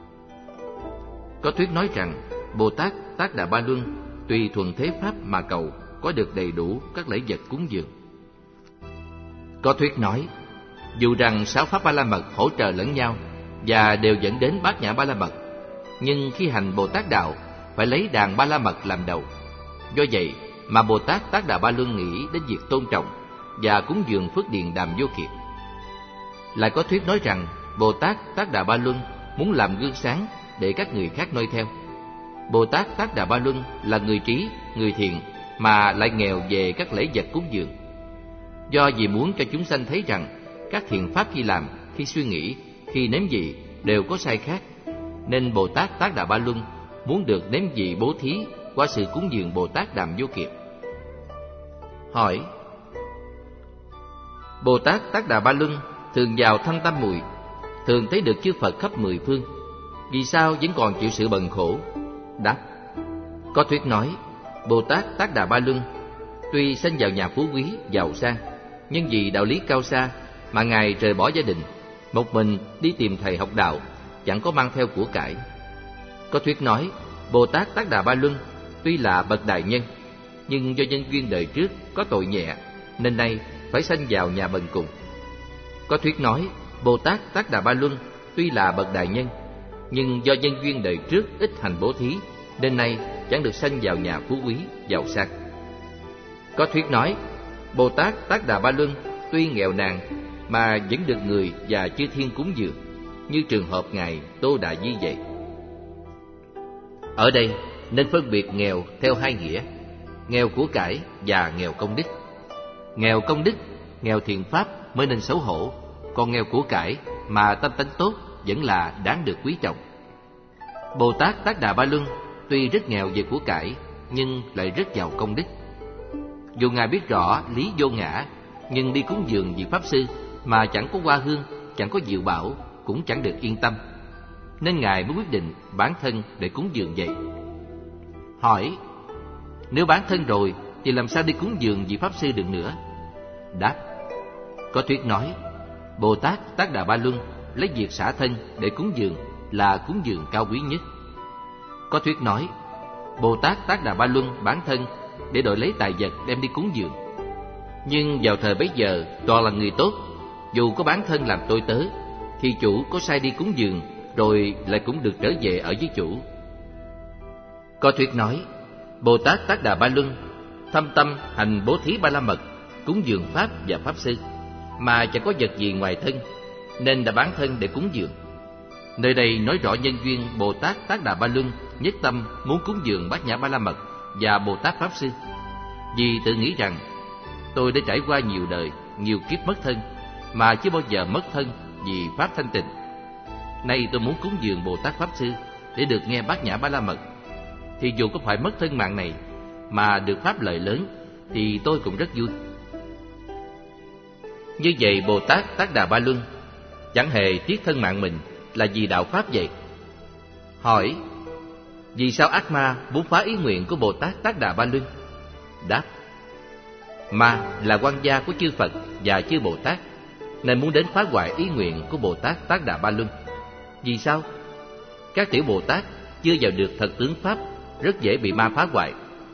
Có thuyết nói rằng Bồ Tát Tác Đà Ba Luân tùy thuận thế pháp mà cầu, có được đầy đủ các lễ vật cúng dường. Có thuyết nói dù rằng sáu pháp Ba La Mật hỗ trợ lẫn nhau và đều dẫn đến Bát Nhã Ba La Mật, nhưng khi hành Bồ Tát đạo phải lấy đàn Ba La Mật làm đầu. Do vậy mà Bồ Tát Tác Đà Ba Luân nghĩ đến việc tôn trọng và cúng dường phước điền Đàm Vô Kiệt. Lại có thuyết nói rằng Bồ Tát Tác Đà Ba Luân muốn làm gương sáng để các người khác noi theo. Bồ Tát Tác Đà Ba Luân là người trí, người thiện, mà lại nghèo về các lễ vật cúng dường. Do vì muốn cho chúng sanh thấy rằng các thiện pháp khi làm, khi suy nghĩ, khi nếm vị đều có sai khác, nên Bồ Tát Tác Đà Ba Luân muốn được nếm vị bố thí qua sự cúng dường Bồ Tát Đàm Vô Kiệt. Hỏi: Bồ Tát Tác Đà Ba Luân thường vào thăm tam muội, thường thấy được chư Phật khắp mười phương, vì sao vẫn còn chịu sự bần khổ? Đáp: có thuyết nói Bồ Tát Tác Đà Ba Luân tuy sinh vào nhà phú quý giàu sang, nhưng vì đạo lý cao xa mà Ngài rời bỏ gia đình, một mình đi tìm thầy học đạo, chẳng có mang theo của cải. Có thuyết nói Bồ Tát Tác Đà Ba Luân tuy là bậc đại nhân, nhưng do nhân duyên đời trước có tội nhẹ, nên nay phải sanh vào nhà bần cùng. Có thuyết nói Bồ Tát Tác Đà Ba Luân tuy là bậc đại nhân, nhưng do nhân duyên đời trước ít hành bố thí, nên nay chẳng được sanh vào nhà phú quý giàu sang. Có thuyết nói Bồ Tát Tác Đà Ba Luân tuy nghèo nàn mà vẫn được người và chư thiên cúng dường, như trường hợp Ngài Tô Đà Di vậy. Ở đây nên phân biệt nghèo theo hai nghĩa: nghèo của cải và nghèo công đức. Nghèo công đức, nghèo thiện pháp mới nên xấu hổ, còn nghèo của cải mà tâm tánh tốt vẫn là đáng được quý trọng. Bồ Tát Tác Đà Ba Luân tuy rất nghèo về của cải, nhưng lại rất giàu công đức. Dù Ngài biết rõ lý vô ngã, nhưng đi cúng dường vị Pháp Sư mà chẳng có hoa hương, chẳng có diệu bảo, cũng chẳng được yên tâm, nên Ngài mới quyết định bán thân để cúng dường vậy. Hỏi: nếu bán thân rồi thì làm sao đi cúng dường vị Pháp Sư được nữa? Đáp: Có thuyết nói, Bồ Tát Tác Đà Ba Luân lấy việc xả thân để cúng dường là cúng dường cao quý nhất. Có thuyết nói, Bồ Tát Tác Đà Ba Luân bán thân để đổi lấy tài vật đem đi cúng dường. Nhưng vào thời bấy giờ toàn là người tốt, dù có bán thân làm tôi tớ, thì chủ có sai đi cúng dường rồi lại cũng được trở về ở với chủ. Có thuyết nói, Bồ Tát Tác Đà Ba Luân thâm tâm hành bố thí ba la mật, cúng dường Pháp và Pháp Sư, mà chẳng có vật gì ngoài thân, nên đã bán thân để cúng dường. Nơi đây nói rõ nhân duyên Bồ Tát Tác Đà Ba Luân nhất tâm muốn cúng dường Bát Nhã Ba La Mật và Bồ Tát Pháp Sư. Vì tự nghĩ rằng tôi đã trải qua nhiều đời, nhiều kiếp mất thân, mà chưa bao giờ mất thân vì Pháp thanh tịnh. Nay tôi muốn cúng dường Bồ Tát Pháp Sư để được nghe Bát Nhã Ba La Mật, thì dù có phải mất thân mạng này mà được Pháp lợi lớn, thì tôi cũng rất vui. Như vậy Bồ Tát Tác Đà Ba Luân chẳng hề tiếc thân mạng mình là vì đạo Pháp vậy. Hỏi: Vì sao ác ma muốn phá ý nguyện của Bồ Tát Tác Đà Ba Luân? Đáp: Ma là quan gia của chư Phật và chư Bồ Tát, nên muốn đến phá hoại ý nguyện của Bồ Tát Tác Đà Ba Luân. Vì sao? Các tiểu Bồ Tát chưa vào được thật tướng Pháp, rất dễ bị ma phá hoại.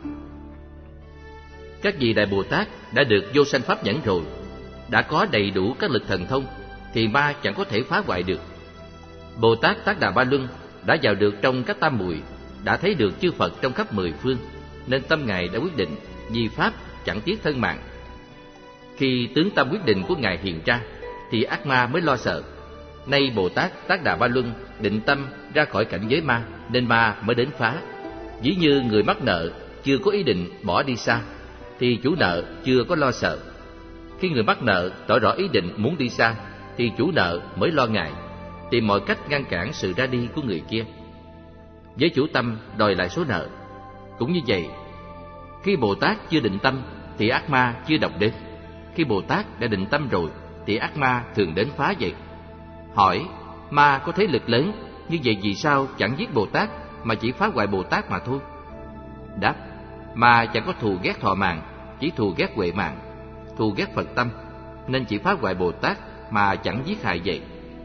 Các vị Đại Bồ Tát đã được vô sanh Pháp nhẫn rồi, đã có đầy đủ các lực thần thông, thì ma chẳng có thể phá hoại được. Bồ Tát Tác Đà Ba Luân đã vào được trong các tam muội, đã thấy được chư Phật trong khắp mười phương, nên tâm Ngài đã quyết định vì Pháp chẳng tiếc thân mạng. Khi tướng tâm quyết định của Ngài hiện ra, thì ác ma mới lo sợ. Nay Bồ Tát Tác Đà Ba Luân định tâm ra khỏi cảnh giới ma, nên ma mới đến phá. Ví như người mắc nợ chưa có ý định bỏ đi xa, thì chủ nợ chưa có lo sợ. Khi người mắc nợ tỏ rõ ý định muốn đi xa, thì chủ nợ mới lo ngại, tìm mọi cách ngăn cản sự ra đi của người kia, với chủ tâm đòi lại số nợ. Cũng như vậy, khi Bồ Tát chưa định tâm thì ác ma chưa động đến. Khi Bồ Tát đã định tâm rồi thì ác ma thường đến phá vậy. Hỏi: Ma có thế lực lớn, như vậy vì sao chẳng giết Bồ Tát mà chỉ phá hoại Bồ Tát mà thôi? Đáp: Ma chẳng có thù ghét thọ mạng, chỉ thù ghét huệ mạng, thù ghét Phật tâm, nên chỉ phá hoại Bồ Tát mà chẳng giết hại vậy.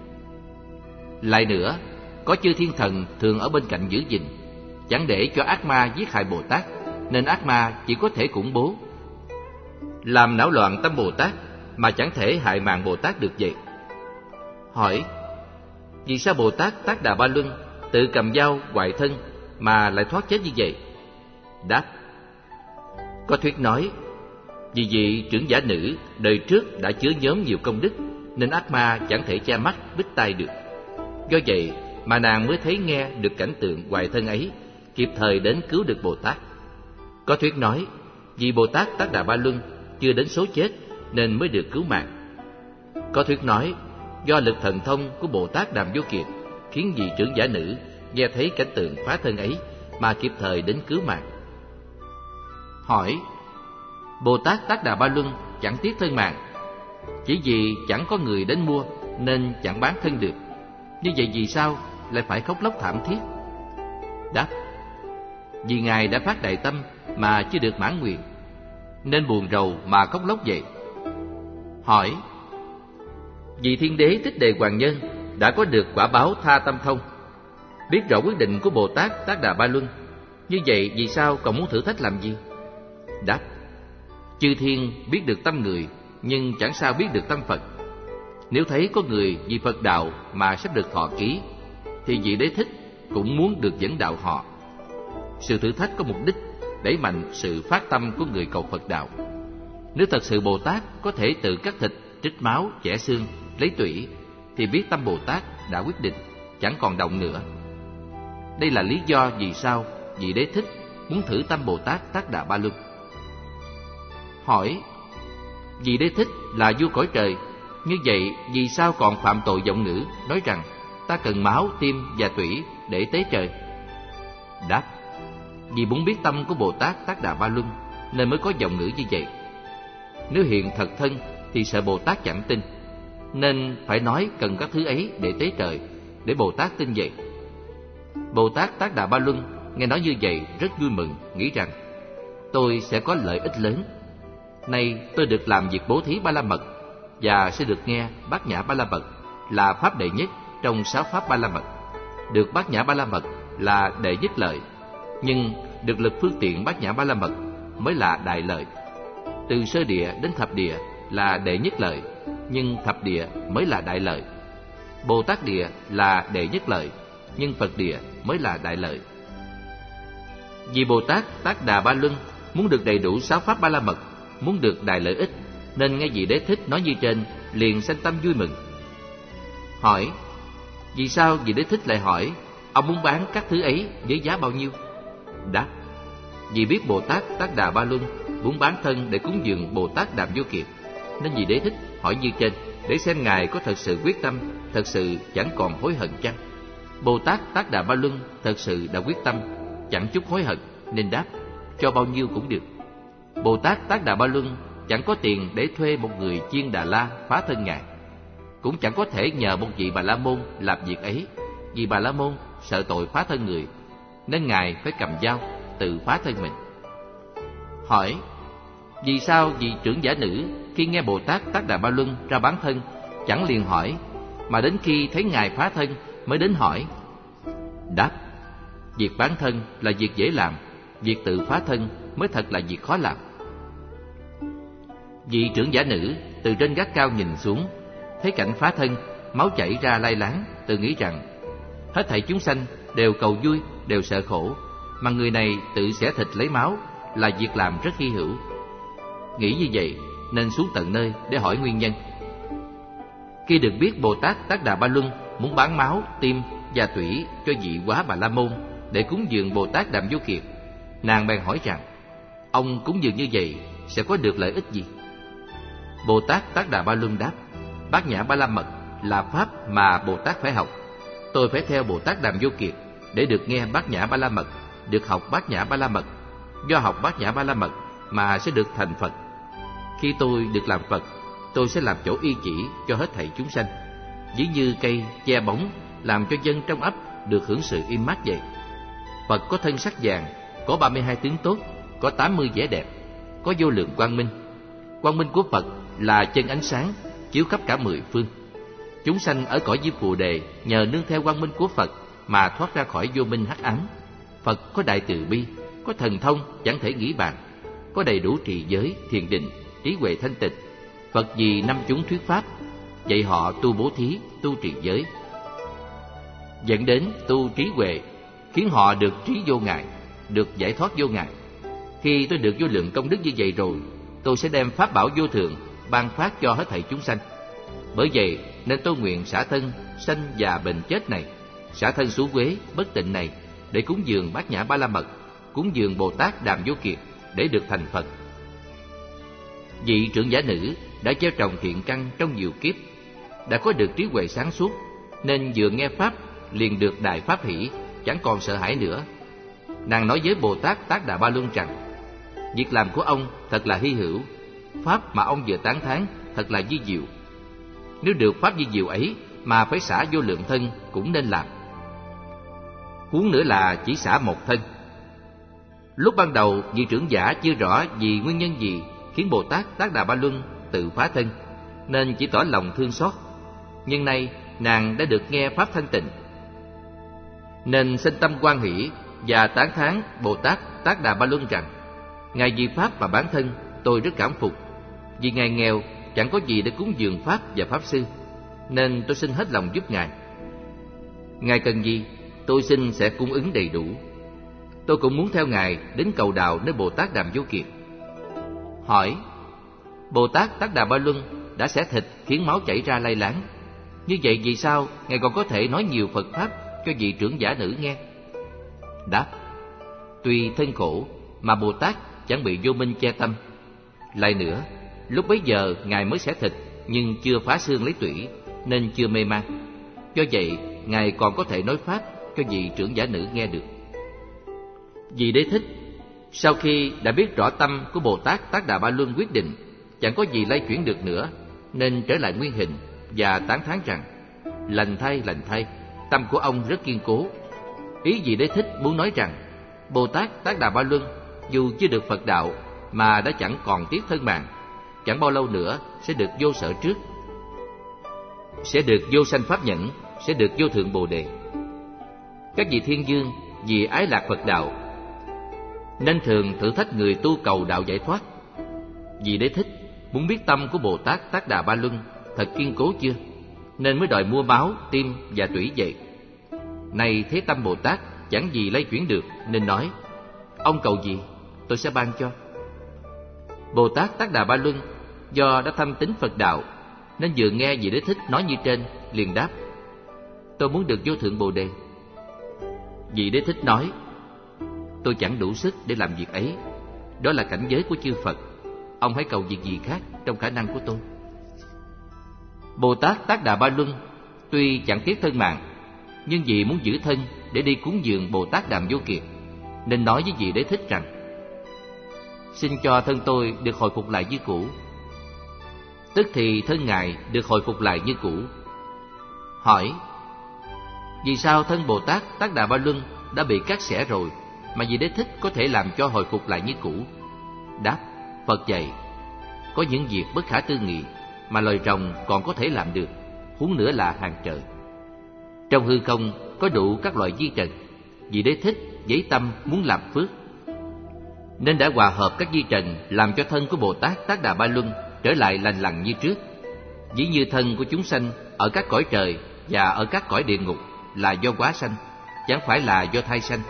Lại nữa, có chư thiên thần thường ở bên cạnh giữ gìn, chẳng để cho ác ma giết hại Bồ Tát, nên ác ma chỉ có thể khủng bố, làm náo loạn tâm Bồ Tát, mà chẳng thể hại mạng Bồ Tát được vậy. Hỏi: Vì sao Bồ Tát Tác Đà Ba Luân tự cầm dao hoại thân mà lại thoát chết như vậy? Đáp: Có thuyết nói, vì vị trưởng giả nữ đời trước đã chứa nhóm nhiều công đức, nên ác ma chẳng thể che mắt bích tai được. Do vậy mà nàng mới thấy nghe được cảnh tượng hoại thân ấy, kịp thời đến cứu được Bồ Tát. Có thuyết nói, vì Bồ Tát Tác Đà Ba Luân chưa đến số chết nên mới được cứu mạng. Có thuyết nói, do lực thần thông của Bồ Tát Đàm Vô Kiệt khiến vị trưởng giả nữ nghe thấy cảnh tượng phá thân ấy mà kịp thời đến cứu mạng. Hỏi: Bồ Tát Tác Đà Ba Luân chẳng tiếc thân mạng, chỉ vì chẳng có người đến mua nên chẳng bán thân được. Như vậy vì sao lại phải khóc lóc thảm thiết? Đáp: Vì Ngài đã phát đại tâm mà chưa được mãn nguyện, nên buồn rầu mà khóc lóc vậy. Hỏi: Vì Thiên Đế Thích Đề Hoàng Nhân đã có được quả báo tha tâm thông, biết rõ quyết định của Bồ Tát Tác Đà Ba Luân, như vậy vì sao còn muốn thử thách làm gì? Đáp: Chư thiên biết được tâm người, nhưng chẳng sao biết được tâm Phật. Nếu thấy có người vì Phật đạo mà sắp được thọ ký, thì vị Đế Thích cũng muốn được dẫn đạo họ. Sự thử thách có mục đích đẩy mạnh sự phát tâm của người cầu Phật đạo. Nếu thật sự Bồ Tát có thể tự cắt thịt, trích máu, chẻ xương, lấy tủy, thì biết tâm Bồ Tát đã quyết định, chẳng còn động nữa. Đây là lý do vì sao vị Đế Thích muốn thử tâm Bồ Tát Tác Đà Ba Luân. Hỏi: Vị Đế Thích là vua cõi trời, như vậy vì sao còn phạm tội vọng ngữ, nói rằng ta cần máu, tim và tủy để tế trời? Đáp: Vì muốn biết tâm của Bồ Tát Tác Đà Ba Luân nên mới có vọng ngữ như vậy. Nếu hiện thật thân thì sợ Bồ Tát chẳng tin, nên phải nói cần các thứ ấy để tế trời, để Bồ Tát tin vậy. Bồ Tát Tác Đà Ba Luân nghe nói như vậy rất vui mừng, nghĩ rằng tôi sẽ có lợi ích lớn. Nay tôi được làm việc bố thí Ba La Mật và sẽ được nghe Bát Nhã Ba La Mật là pháp đệ nhất trong sáu pháp Ba La Mật. Được Bát Nhã Ba La Mật là đệ nhất lợi, nhưng được lực phương tiện Bát Nhã Ba La Mật mới là đại lợi. Từ sơ địa đến thập địa là đệ nhất lợi, nhưng thập địa mới là đại lợi. Bồ Tát địa là đệ nhất lợi, nhưng Phật địa mới là đại lợi. Vì Bồ Tát Tát Đà Ba Luân muốn được đầy đủ sáu pháp Ba La Mật, muốn được đại lợi ích, nên nghe vị Đế Thích nói như trên, liền sanh tâm vui mừng. Hỏi: vì sao vị Đế Thích lại hỏi ông muốn bán các thứ ấy với giá bao nhiêu? Đáp: vì biết Bồ Tát Tát Đà Ba Luân muốn bán thân để cúng dường Bồ Tát Đàm Vô Kiệt, nên vị Đế Thích hỏi như trên để xem ngài có thật sự quyết tâm, thật sự chẳng còn hối hận chăng? Bồ Tát Tát Đà Ba Luân thật sự đã quyết tâm, chẳng chút hối hận, nên đáp: cho bao nhiêu cũng được. Bồ Tát Tát Đà Ba Luân chẳng có tiền để thuê một người chiên Đà La phá thân ngài, cũng chẳng có thể nhờ một vị Bà La Môn làm việc ấy, vì Bà La Môn sợ tội phá thân người, nên ngài phải cầm dao tự phá thân mình. Hỏi: vì sao vị trưởng giả nữ khi nghe Bồ Tát Tát Đà Ba Luân ra bán thân chẳng liền hỏi, mà đến khi thấy ngài phá thân mới đến hỏi? Đáp: việc bán thân là việc dễ làm, việc tự phá thân mới thật là việc khó làm. Vị trưởng giả nữ từ trên gác cao nhìn xuống, thấy cảnh phá thân, máu chảy ra lai láng, tự nghĩ rằng hết thảy chúng sanh đều cầu vui, đều sợ khổ, mà người này tự xẻ thịt lấy máu là việc làm rất hy hữu. Nghĩ như vậy nên xuống tận nơi để hỏi nguyên nhân. Khi được biết Bồ Tát Tát Đà Ba Luân muốn bán máu, tim và tủy cho vị Quá Bà La Môn để cúng dường Bồ Tát Đàm Vô Kiệt, nàng bèn hỏi rằng: ông cúng dường như vậy sẽ có được lợi ích gì? Bồ Tát Tát Đà Ba Luân đáp: Bát Nhã Ba La Mật là pháp mà Bồ Tát phải học. Tôi phải theo Bồ Tát Đàm Vô Kiệt để được nghe Bát Nhã Ba La Mật, được học Bát Nhã Ba La Mật. Do học Bát Nhã Ba La Mật mà sẽ được thành Phật. Khi tôi được làm Phật, tôi sẽ làm chỗ y chỉ cho hết thảy chúng sanh, ví như cây che bóng làm cho dân trong ấp được hưởng sự im mát vậy. Phật có thân sắc vàng, có ba mươi hai tướng tốt, có tám mươi vẻ đẹp, có vô lượng quang minh. Quang minh của Phật là chân ánh sáng chiếu khắp cả mười phương. Chúng sanh ở cõi Diêm Phù Đề nhờ nương theo quang minh của Phật mà thoát ra khỏi vô minh hắc ám. Phật có đại từ bi, có thần thông chẳng thể nghĩ bàn, có đầy đủ trì giới, thiền định, trí huệ thanh tịnh. Phật vì năm chúng thuyết pháp, dạy họ tu bố thí, tu trì giới, dẫn đến tu trí huệ, khiến họ được trí vô ngại, được giải thoát vô ngại. Khi tôi được vô lượng công đức như vậy rồi, tôi sẽ đem pháp bảo vô thượng ban phát cho hết thảy chúng sanh. Bởi vậy nên tôi nguyện xả thân sanh già bệnh chết này, xả thân xú uế bất tịnh này để cúng dường Bát Nhã Ba La Mật, cúng dường Bồ Tát Đàm Vô Kiệt để được thành Phật. Vị trưởng giả nữ đã gieo trồng thiện căn trong nhiều kiếp, đã có được trí huệ sáng suốt, nên vừa nghe pháp liền được đại pháp hỷ, chẳng còn sợ hãi nữa. Nàng nói với Bồ Tát Tát Đà Ba Luân rằng: việc làm của ông thật là hy hữu, pháp mà ông vừa tán thán thật là vi diệu. Nếu được pháp vi diệu ấy mà phải xả vô lượng thân cũng nên làm. Huống nữa là chỉ xả một thân. Lúc ban đầu vị trưởng giả chưa rõ vì nguyên nhân gì khiến Bồ Tát Tát Đà Ba Luân tự phá thân, nên chỉ tỏ lòng thương xót. Nhưng nay nàng đã được nghe pháp thanh tịnh, nên sinh tâm hoan hỷ và tán thán Bồ Tát Tát Đà Ba Luân rằng: ngài vì pháp mà bán thân, tôi rất cảm phục. Vì ngài nghèo, chẳng có gì để cúng dường pháp và pháp sư, nên tôi xin hết lòng giúp ngài. Ngài cần gì, tôi xin sẽ cung ứng đầy đủ. Tôi cũng muốn theo ngài đến cầu đạo nơi Bồ Tát Đàm Vô Kiệt. Hỏi: Bồ Tát Tát Đà Ba Luân đã xẻ thịt khiến máu chảy ra lai láng, như vậy vì sao ngài còn có thể nói nhiều Phật pháp cho vị trưởng giả nữ nghe? Đáp: tuy thân khổ mà Bồ Tát chẳng bị vô minh che tâm. Lại nữa, lúc bấy giờ ngài mới xẻ thịt nhưng chưa phá xương lấy tủy, nên chưa mê man. Do vậy ngài còn có thể nói pháp cho vị trưởng giả nữ nghe được. Vì Đế Thích sau khi đã biết rõ tâm của Bồ Tát Tát Đà Ba Luân quyết định chẳng có gì lay chuyển được nữa, nên trở lại nguyên hình và tán thán rằng: lành thay, lành thay, tâm của ông rất kiên cố. Ý vị Đế Thích muốn nói rằng Bồ Tát Tát Đà Ba Luân dù chưa được Phật đạo mà đã chẳng còn tiếc thân mạng, chẳng bao lâu nữa sẽ được vô sở trước, sẽ được vô sanh pháp nhẫn, sẽ được vô thượng bồ đề. Các vị thiên vương vì ái lạc Phật đạo nên thường thử thách người tu cầu đạo giải thoát. Vì Đế Thích muốn biết tâm của Bồ Tát Tác Đà Ba Luân thật kiên cố chưa, nên mới đòi mua máu, tim và tủy vậy. Nay thấy tâm Bồ Tát chẳng gì lay chuyển được, nên nói: ông cầu gì, tôi sẽ ban cho. Bồ Tát Tác Đà Ba Luân do đã thâm tín Phật đạo, nên vừa nghe vị Đế Thích nói như trên, liền đáp: tôi muốn được vô thượng bồ đề. Vị Đế Thích nói: tôi chẳng đủ sức để làm việc ấy, đó là cảnh giới của chư Phật, ông hãy cầu việc gì khác trong khả năng của tôi. Bồ Tát Tác Đà Ba Luân tuy chẳng tiếc thân mạng, nhưng vì muốn giữ thân để đi cúng dường Bồ Tát Đàm Vô Kiệt, nên nói với vị Đế Thích rằng: xin cho thân tôi được hồi phục lại như cũ. Tức thì thân ngài được hồi phục lại như cũ. Hỏi: vì sao thân Bồ Tát Tác Đà Ba Luân đã bị cắt xẻ rồi mà vị Đế Thích có thể làm cho hồi phục lại như cũ? Đáp: Phật dạy: có những việc bất khả tư nghị mà loài rồng còn có thể làm được, huống nữa là hàng trời. Trong hư không có đủ các loại vi trần, vị Đế Thích giấy tâm muốn làm phước, nên đã hòa hợp các vi trần làm cho thân của Bồ Tát Tác Đà Ba Luân trở lại lành lặn như trước. Ví như thân của chúng sanh ở các cõi trời và ở các cõi địa ngục là do hóa sanh, chẳng phải là do thai sanh.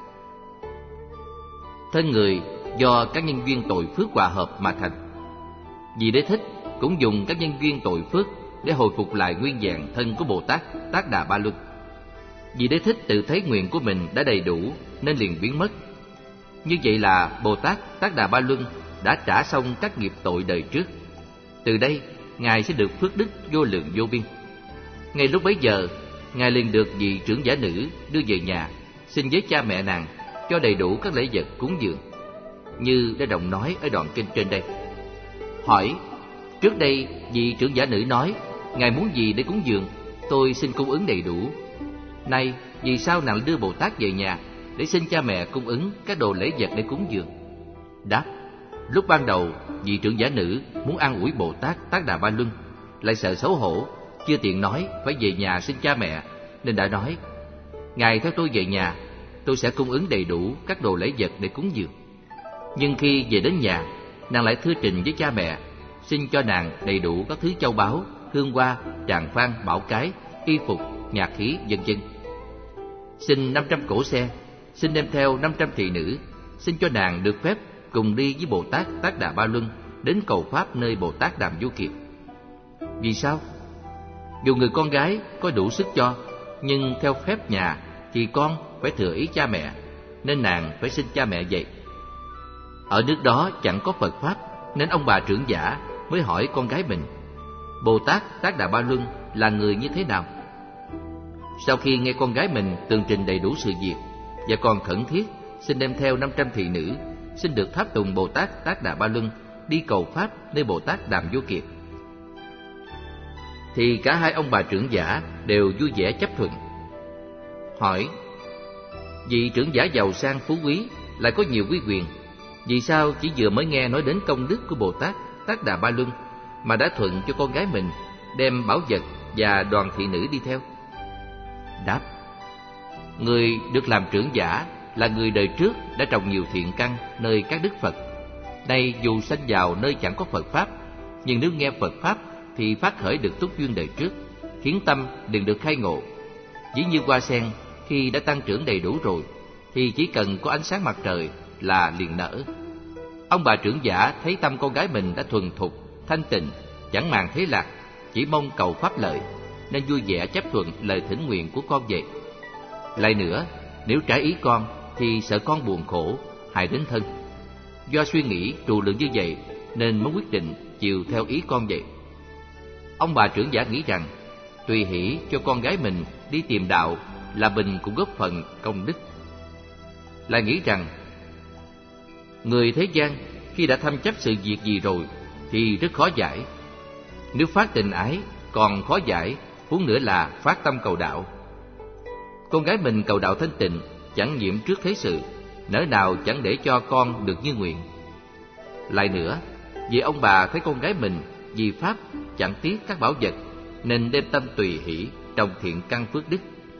Thân người do các nhân duyên tội phước hòa hợp mà thành. Vị Đế Thích cũng dùng các nhân duyên tội phước để hồi phục lại nguyên vẹn thân của Bồ Tát Tác Đà Ba Luân. Vị Đế Thích tự thấy nguyện của mình đã đầy đủ nên liền biến mất. Như vậy là Bồ Tát Tác Đà Ba Luân đã trả xong các nghiệp tội đời trước. Từ đây ngài sẽ được phước đức vô lượng vô biên. Ngay lúc bấy giờ, ngài liền được vị trưởng giả nữ đưa về nhà, xin với cha mẹ nàng cho đầy đủ các lễ vật cúng dường, như đã đồng nói ở đoạn kinh trên đây. Hỏi: trước đây vị trưởng giả nữ nói ngài muốn gì để cúng dường, tôi xin cung ứng đầy đủ. Nay vì sao nàng đưa Bồ Tát về nhà để xin cha mẹ cung ứng các đồ lễ vật để cúng dường? Đáp: lúc ban đầu vị trưởng giả nữ muốn an ủi Bồ Tát Tác Đà Ba Luân, lại sợ xấu hổ, chưa tiện nói phải về nhà xin cha mẹ, nên đã nói: ngài theo tôi về nhà, tôi sẽ cung ứng đầy đủ các đồ lễ vật để cúng dường. Nhưng khi về đến nhà, nàng lại thưa trình với cha mẹ, xin cho nàng đầy đủ các thứ châu báu, hương hoa, tràng phan, bảo cái, y phục, nhạc khí, vân vân. Xin năm trăm cỗ xe, xin đem theo năm trăm thị nữ, xin cho nàng được phép cùng đi với Bồ Tát Tác Đà Ba Luân đến cầu pháp nơi Bồ Tát Đàm Vô Kiệt. Vì sao? Dù người con gái có đủ sức cho, nhưng theo phép nhà thì con phải thừa ý cha mẹ, nên nàng phải xin cha mẹ vậy. Ở nước đó chẳng có Phật pháp, nên ông bà trưởng giả mới hỏi con gái mình: Bồ Tát Tác Đà Ba Luân là người như thế nào? Sau khi nghe con gái mình tường trình đầy đủ sự việc và còn khẩn thiết xin đem theo năm trăm thị nữ, xin được tháp tùng Bồ Tát Tác Đà Ba Luân đi cầu pháp nơi Bồ Tát Đàm Vô Kiệt, thì cả hai ông bà trưởng giả đều vui vẻ chấp thuận. Hỏi: vị trưởng giả giàu sang phú quý lại có nhiều quý quyền, vì sao chỉ vừa mới nghe nói đến công đức của Bồ Tát Tác Đà Ba Luân mà đã thuận cho con gái mình đem bảo vật và đoàn thị nữ đi theo? Đáp: người được làm trưởng giả là người đời trước đã trồng nhiều thiện căn nơi các đức Phật. Nay dù sanh vào nơi chẳng có Phật pháp, nhưng nếu nghe Phật pháp thì phát khởi được túc duyên đời trước, khiến tâm liền được khai ngộ. Ví như hoa sen khi đã tăng trưởng đầy đủ rồi thì chỉ cần có ánh sáng mặt trời là liền nở. Ông bà trưởng giả thấy tâm con gái mình đã thuần thục, thanh tịnh, chẳng màng thế lạc, chỉ mong cầu pháp lợi, nên vui vẻ chấp thuận lời thỉnh nguyện của con vậy. Lại nữa, nếu trái ý con thì sợ con buồn khổ, hại đến thân. Do suy nghĩ trù lượng như vậy nên mới quyết định chiều theo ý con vậy. Ông bà trưởng giả nghĩ rằng tùy hỷ cho con gái mình đi tìm đạo là mình cũng góp phần công đức. Lại nghĩ rằng người thế gian khi đã thâm chấp sự việc gì rồi thì rất khó giải. Nếu phát tình ái còn khó giải, huống nữa là phát tâm cầu đạo. Con gái mình cầu đạo thanh tịnh, chẳng nhiễm trước thế sự, nỡ nào chẳng để cho con được như nguyện. Lại nữa, vì ông bà thấy con gái mình vì pháp chẳng tiếc các bảo vật, nên đem tâm tùy hỷ trong thiện căn phước đức.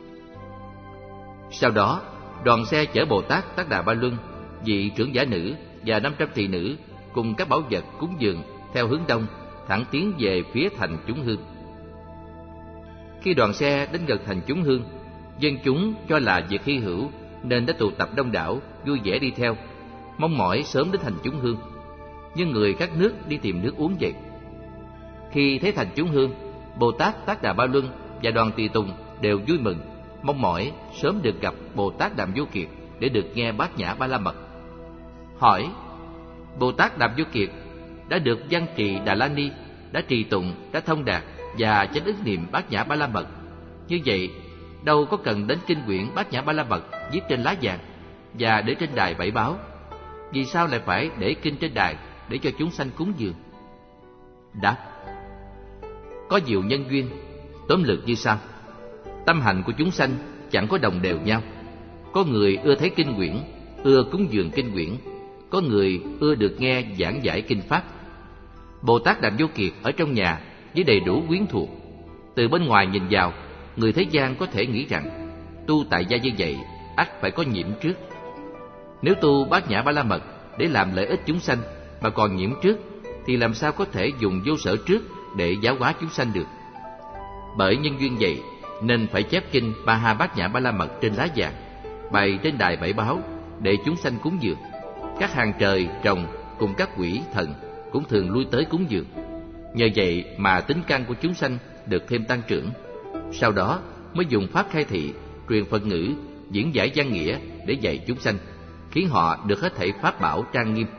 Sau đó, đoàn xe chở Bồ Tát Tác Đà Ba Luân, vị trưởng giả nữ và năm trăm tỳ nữ cùng các bảo vật cúng dường theo hướng đông, thẳng tiến về phía thành Chúng Hương. Khi đoàn xe đến gần thành Chúng Hương, dân chúng cho là việc hy hữu nên đã tụ tập đông đảo, vui vẻ đi theo, mong mỏi sớm đến thành Chúng Hương, như người các nước đi tìm nước uống vậy. Khi thấy thành Chúng Hương, Bồ Tát Tác Đà Ba Luân và đoàn tùy tùng đều vui mừng, mong mỏi sớm được gặp Bồ Tát Đàm Vô Kiệt để được nghe Bát Nhã Ba La Mật. Hỏi: Bồ Tát Đàm Vô Kiệt đã được văn trì Đà La Ni, đã trì tụng, đã thông đạt và chánh ứng niệm Bát Nhã Ba La Mật, như vậy đâu có cần đến kinh quyển Bát Nhã Ba La Mật viết trên lá vàng và để trên đài bảy báo? Vì sao lại phải để kinh trên đài để cho chúng sanh cúng dường? Đáp: Có nhiều nhân duyên, tóm lược như sau. Tâm hành của chúng sanh chẳng có đồng đều nhau. Có người ưa thấy kinh quyển, ưa cúng dường kinh quyển. Có người ưa được nghe giảng giải kinh pháp. Bồ Tát Đàm Vô Kiệt ở trong nhà với đầy đủ quyến thuộc. Từ bên ngoài nhìn vào, người thế gian có thể nghĩ rằng tu tại gia như vậy ắt phải có nhiễm trước. Nếu tu Bát Nhã Ba La Mật để làm lợi ích chúng sanh mà còn nhiễm trước, thì làm sao có thể dùng vô sở trước để giáo hóa chúng sanh được? Bởi nhân duyên vậy nên phải chép kinh Maha Bát Nhã Ba La Mật trên lá vàng, bày trên đài bảy báo để chúng sanh cúng dường. Các hàng trời, rồng cùng các quỷ thần cũng thường lui tới cúng dường. Nhờ vậy mà tính căn của chúng sanh được thêm tăng trưởng. Sau đó mới dùng pháp khai thị, truyền Phật ngữ, diễn giải văn nghĩa để dạy chúng sanh, khiến họ được hết thảy pháp bảo trang nghiêm.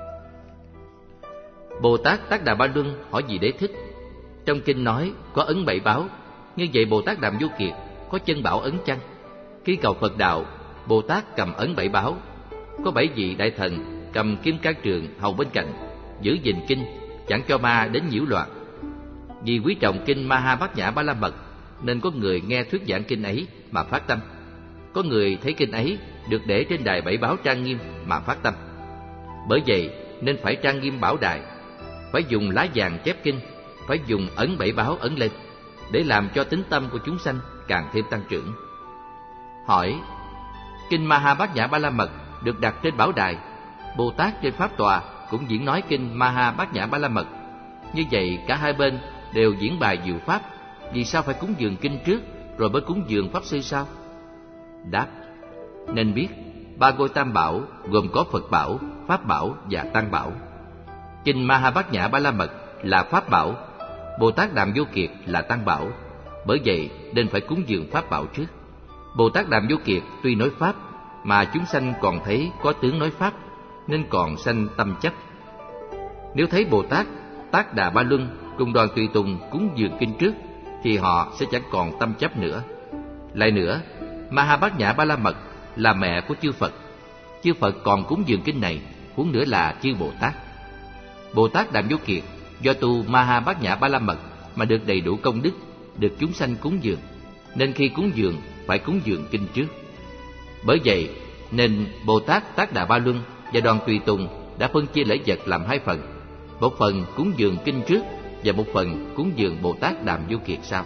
Bồ Tát Tác Đà Ba Luân hỏi vị Đế Thích: Trong kinh nói có ấn bảy báo, như vậy Bồ Tát Đàm Vô Kiệt có chân bảo ấn chăng? Khi cầu Phật đạo, Bồ Tát cầm ấn bảy báo. Có bảy vị đại thần cầm kim cang trường hầu bên cạnh, giữ gìn kinh, chẳng cho ma đến nhiễu loạn. Vì quý trọng kinh Maha Bát Nhã Ba La Mật, nên có người nghe thuyết giảng kinh ấy mà phát tâm. Có người thấy kinh ấy được để trên đài bảy báo trang nghiêm mà phát tâm. Bởi vậy nên phải trang nghiêm bảo đài, phải dùng lá vàng chép kinh, phải dùng ấn bảy báo ấn lên, để làm cho tính tâm của chúng sanh càng thêm tăng trưởng. Hỏi: Kinh Maha Bát Nhã Ba La Mật được đặt trên bảo đài, Bồ Tát trên pháp tòa cũng diễn nói kinh Maha Bát Nhã Ba La Mật. Như vậy cả hai bên đều diễn bài diệu pháp, vì sao phải cúng dường kinh trước rồi mới cúng dường pháp sư sao? Đáp: Nên biết ba ngôi tam bảo gồm có Phật bảo, Pháp bảo và Tăng bảo. Kinh Maha Bát Nhã Ba La Mật là Pháp bảo, Bồ Tát Đàm Vô Kiệt là Tăng bảo. Bởi vậy nên phải cúng dường Pháp bảo trước. Bồ Tát Đàm Vô Kiệt tuy nói Pháp, mà chúng sanh còn thấy có tướng nói Pháp, nên còn sanh tâm chấp. Nếu thấy Bồ Tát Tác Đà Ba Luân cùng đoàn tùy tùng cúng dường kinh trước, thì họ sẽ chẳng còn tâm chấp nữa. Lại nữa, Maha Bát Nhã Ba La Mật là mẹ của chư Phật. Chư Phật còn cúng dường kinh này, huống nữa là chư Bồ Tát. Bồ Tát Đàm Vô Kiệt do tu Maha Bát Nhã Ba La Mật mà được đầy đủ công đức, được chúng sanh cúng dường, nên khi cúng dường phải cúng dường kinh trước. Bởi vậy nên Bồ Tát Tác Đà Ba Luân và đoàn tùy tùng đã phân chia lễ vật làm hai phần, một phần cúng dường kinh trước và một phần cúng dường Bồ Tát Đàm Vô Kiệt sau.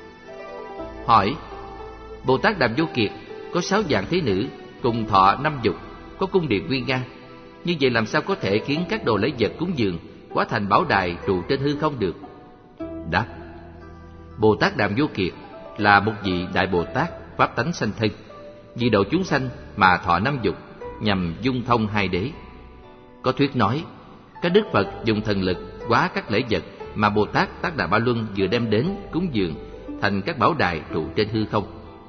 Hỏi: Bồ Tát Đàm Vô Kiệt có sáu dạng thế nữ cùng thọ năm dục, có cung điện nguy nga, như vậy làm sao có thể khiến các đồ lễ vật cúng dường hóa thành bảo đài trụ trên hư không được? Đáp: Bồ Tát Đàm Vô Kiệt là một vị đại Bồ Tát pháp tánh sanh thân, vì độ chúng sanh mà thọ năm dục, nhằm dung thông hai đế. Có thuyết nói các Đức Phật dùng thần lực hóa các lễ vật mà Bồ Tát Tác Đà Ba Luân vừa đem đến cúng dường thành các bảo đài trụ trên hư không.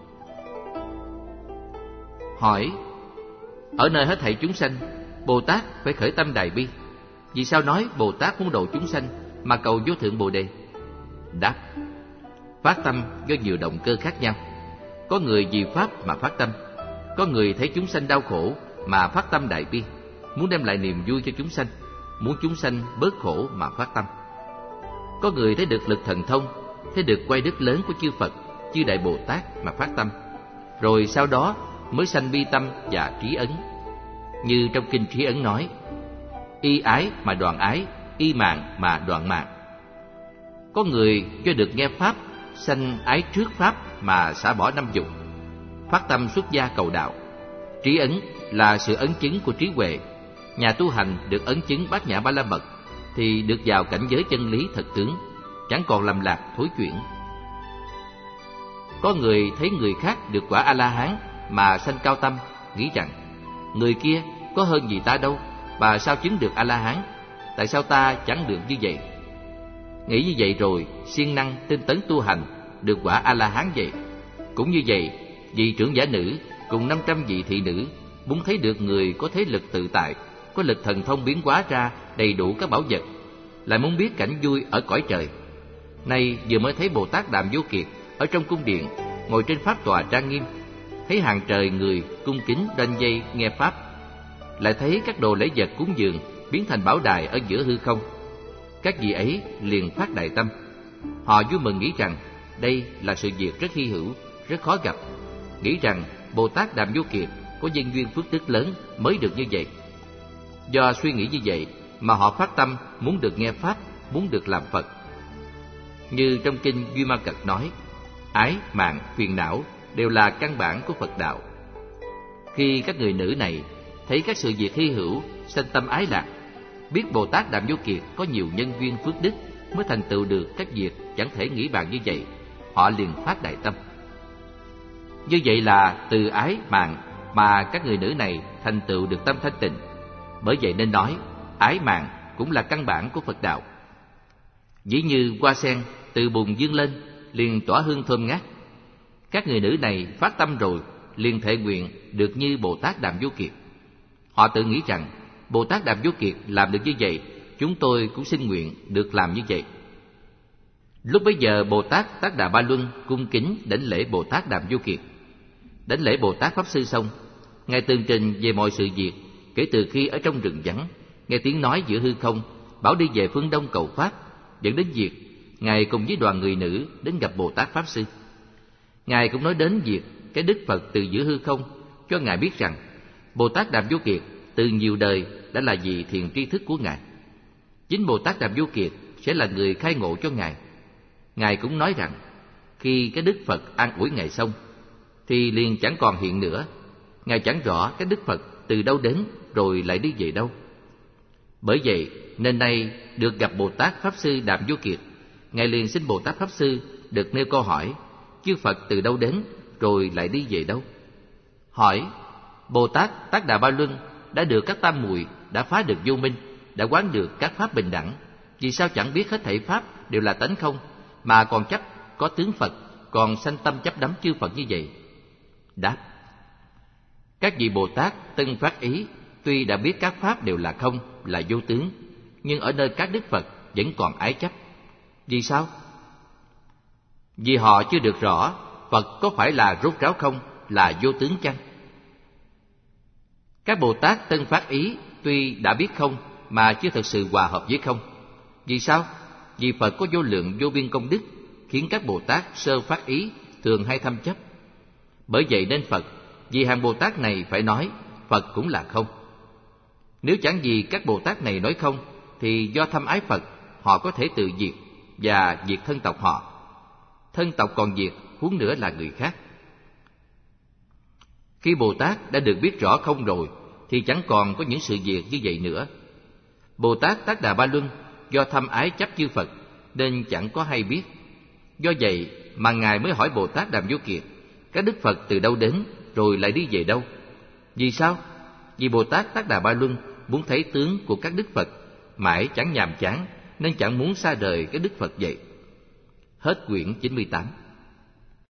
Hỏi: Ở nơi hết thảy chúng sanh, Bồ Tát phải khởi tâm đại bi, vì sao nói Bồ Tát muốn độ chúng sanh mà cầu vô thượng Bồ Đề? Đáp: Phát tâm do nhiều động cơ khác nhau. Có người vì pháp mà phát tâm, có người thấy chúng sanh đau khổ mà phát tâm đại bi, muốn đem lại niềm vui cho chúng sanh, muốn chúng sanh bớt khổ mà phát tâm. Có người thấy được lực thần thông, thấy được quay đức lớn của chư Phật, chư đại Bồ Tát mà phát tâm, rồi sau đó mới sanh bi tâm và trí ấn. Như trong kinh Trí Ấn nói, y ái mà đoạn ái, y mạng mà đoạn mạng. Có người do được nghe Pháp, sanh ái trước Pháp mà xả bỏ năm dục, phát tâm xuất gia cầu đạo. Trí ấn là sự ấn chứng của trí huệ. Nhà tu hành được ấn chứng bát nhã ba la mật thì được vào cảnh giới chân lý thật tướng, chẳng còn lầm lạc thối chuyển. Có người thấy người khác được quả A-la-hán mà sanh cao tâm, nghĩ rằng người kia có hơn gì ta đâu, bà sao chứng được A-la-hán, tại sao ta chẳng được như vậy? Nghĩ như vậy rồi siêng năng tinh tấn tu hành, được quả A-la-hán vậy. Cũng như vậy, vị trưởng giả nữ cùng năm trăm vị thị nữ muốn thấy được người có thế lực tự tại, có lực thần thông biến hóa ra đầy đủ các bảo vật, lại muốn biết cảnh vui ở cõi trời. Nay vừa mới thấy Bồ Tát Đàm Vô Kiệt ở trong cung điện, ngồi trên pháp tòa trang nghiêm, thấy hàng trời người cung kính đoanh dây nghe pháp, lại thấy các đồ lễ vật cúng dường biến thành bảo đài ở giữa hư không. Các vị ấy liền phát đại tâm, họ vui mừng nghĩ rằng đây là sự việc rất hy hữu, rất khó gặp, nghĩ rằng Bồ Tát Đàm Vô Kiệt có nhân duyên phước đức lớn mới được như vậy. Do suy nghĩ như vậy mà họ phát tâm muốn được nghe pháp, muốn được làm Phật. Như trong kinh Duy Ma Cật nói, ái, mạng, phiền não đều là căn bản của Phật đạo. Khi các người nữ này thấy các sự việc hy hữu, sanh tâm ái lạc, biết Bồ Tát Đàm Vô Kiệt có nhiều nhân duyên phước đức mới thành tựu được các việc chẳng thể nghĩ bàn như vậy, họ liền phát đại tâm. Như vậy là từ ái mạng mà các người nữ này thành tựu được tâm thanh tịnh. Bởi vậy nên nói, ái mạng cũng là căn bản của Phật đạo. Dĩ như hoa sen từ bùn dương lên, liền tỏa hương thơm ngát. Các người nữ này phát tâm rồi, liền thệ nguyện được như Bồ Tát Đàm Vô Kiệt. Họ tự nghĩ rằng, Bồ Tát Đàm Vô Kiệt làm được như vậy, chúng tôi cũng xin nguyện được làm như vậy. Lúc bấy giờ Bồ Tát Tát Đà Ba Luân cung kính đảnh lễ Bồ Tát Đàm Vô Kiệt. Đảnh lễ Bồ Tát Pháp Sư xong, Ngài tường trình về mọi sự việc, kể từ khi ở trong rừng vắng, nghe tiếng nói giữa hư không, bảo đi về phương Đông cầu Pháp, dẫn đến việc Ngài cùng với đoàn người nữ đến gặp Bồ Tát Pháp Sư. Ngài cũng nói đến việc cái Đức Phật từ giữa hư không, cho Ngài biết rằng Bồ Tát Đàm Vô Kiệt từ nhiều đời đã là vị thiền tri thức của Ngài. Chính Bồ Tát Đàm Vô Kiệt sẽ là người khai ngộ cho Ngài. Ngài cũng nói rằng khi cái Đức Phật an ủi Ngài xong thì liền chẳng còn hiện nữa. Ngài chẳng rõ cái Đức Phật từ đâu đến rồi lại đi về đâu. Bởi vậy nên nay được gặp Bồ Tát Pháp Sư Đàm Vô Kiệt, Ngài liền xin Bồ Tát Pháp Sư được nêu câu hỏi: chư Phật từ đâu đến rồi lại đi về đâu? Hỏi: Bồ Tát Tát Đà Ba Luân đã được các tam muội, đã phá được vô minh, đã quán được các pháp bình đẳng, vì sao chẳng biết hết thảy pháp đều là tánh không, mà còn chấp có tướng Phật, còn sanh tâm chấp đắm chư Phật như vậy? Đáp: các vị Bồ Tát tân phát ý, tuy đã biết các pháp đều là không, là vô tướng, nhưng ở nơi các Đức Phật vẫn còn ái chấp. Vì sao? Vì họ chưa được rõ Phật có phải là rốt ráo không, là vô tướng chăng? Các Bồ Tát tân phát ý tuy đã biết không mà chưa thực sự hòa hợp với không. Vì sao? Vì Phật có vô lượng vô biên công đức, khiến các Bồ Tát sơ phát ý thường hay thâm chấp. Bởi vậy nên Phật vì hàng Bồ Tát này phải nói Phật cũng là không. Nếu chẳng vì các Bồ Tát này nói không, thì do thâm ái Phật, họ có thể tự diệt và diệt thân tộc họ. Thân tộc còn diệt, huống nữa là người khác. Khi Bồ Tát đã được biết rõ không rồi, thì chẳng còn có những sự việc như vậy nữa. Bồ Tát Tát Đà Ba Luân do thâm ái chấp chư Phật nên chẳng có hay biết. Do vậy mà Ngài mới hỏi Bồ Tát Đàm Vô Kiệt: các Đức Phật từ đâu đến rồi lại đi về đâu? Vì sao? Vì Bồ Tát Tát Đà Ba Luân muốn thấy tướng của các Đức Phật, mãi chẳng nhàm chán nên chẳng muốn xa rời cái Đức Phật vậy. Hết quyển chín mươi tám.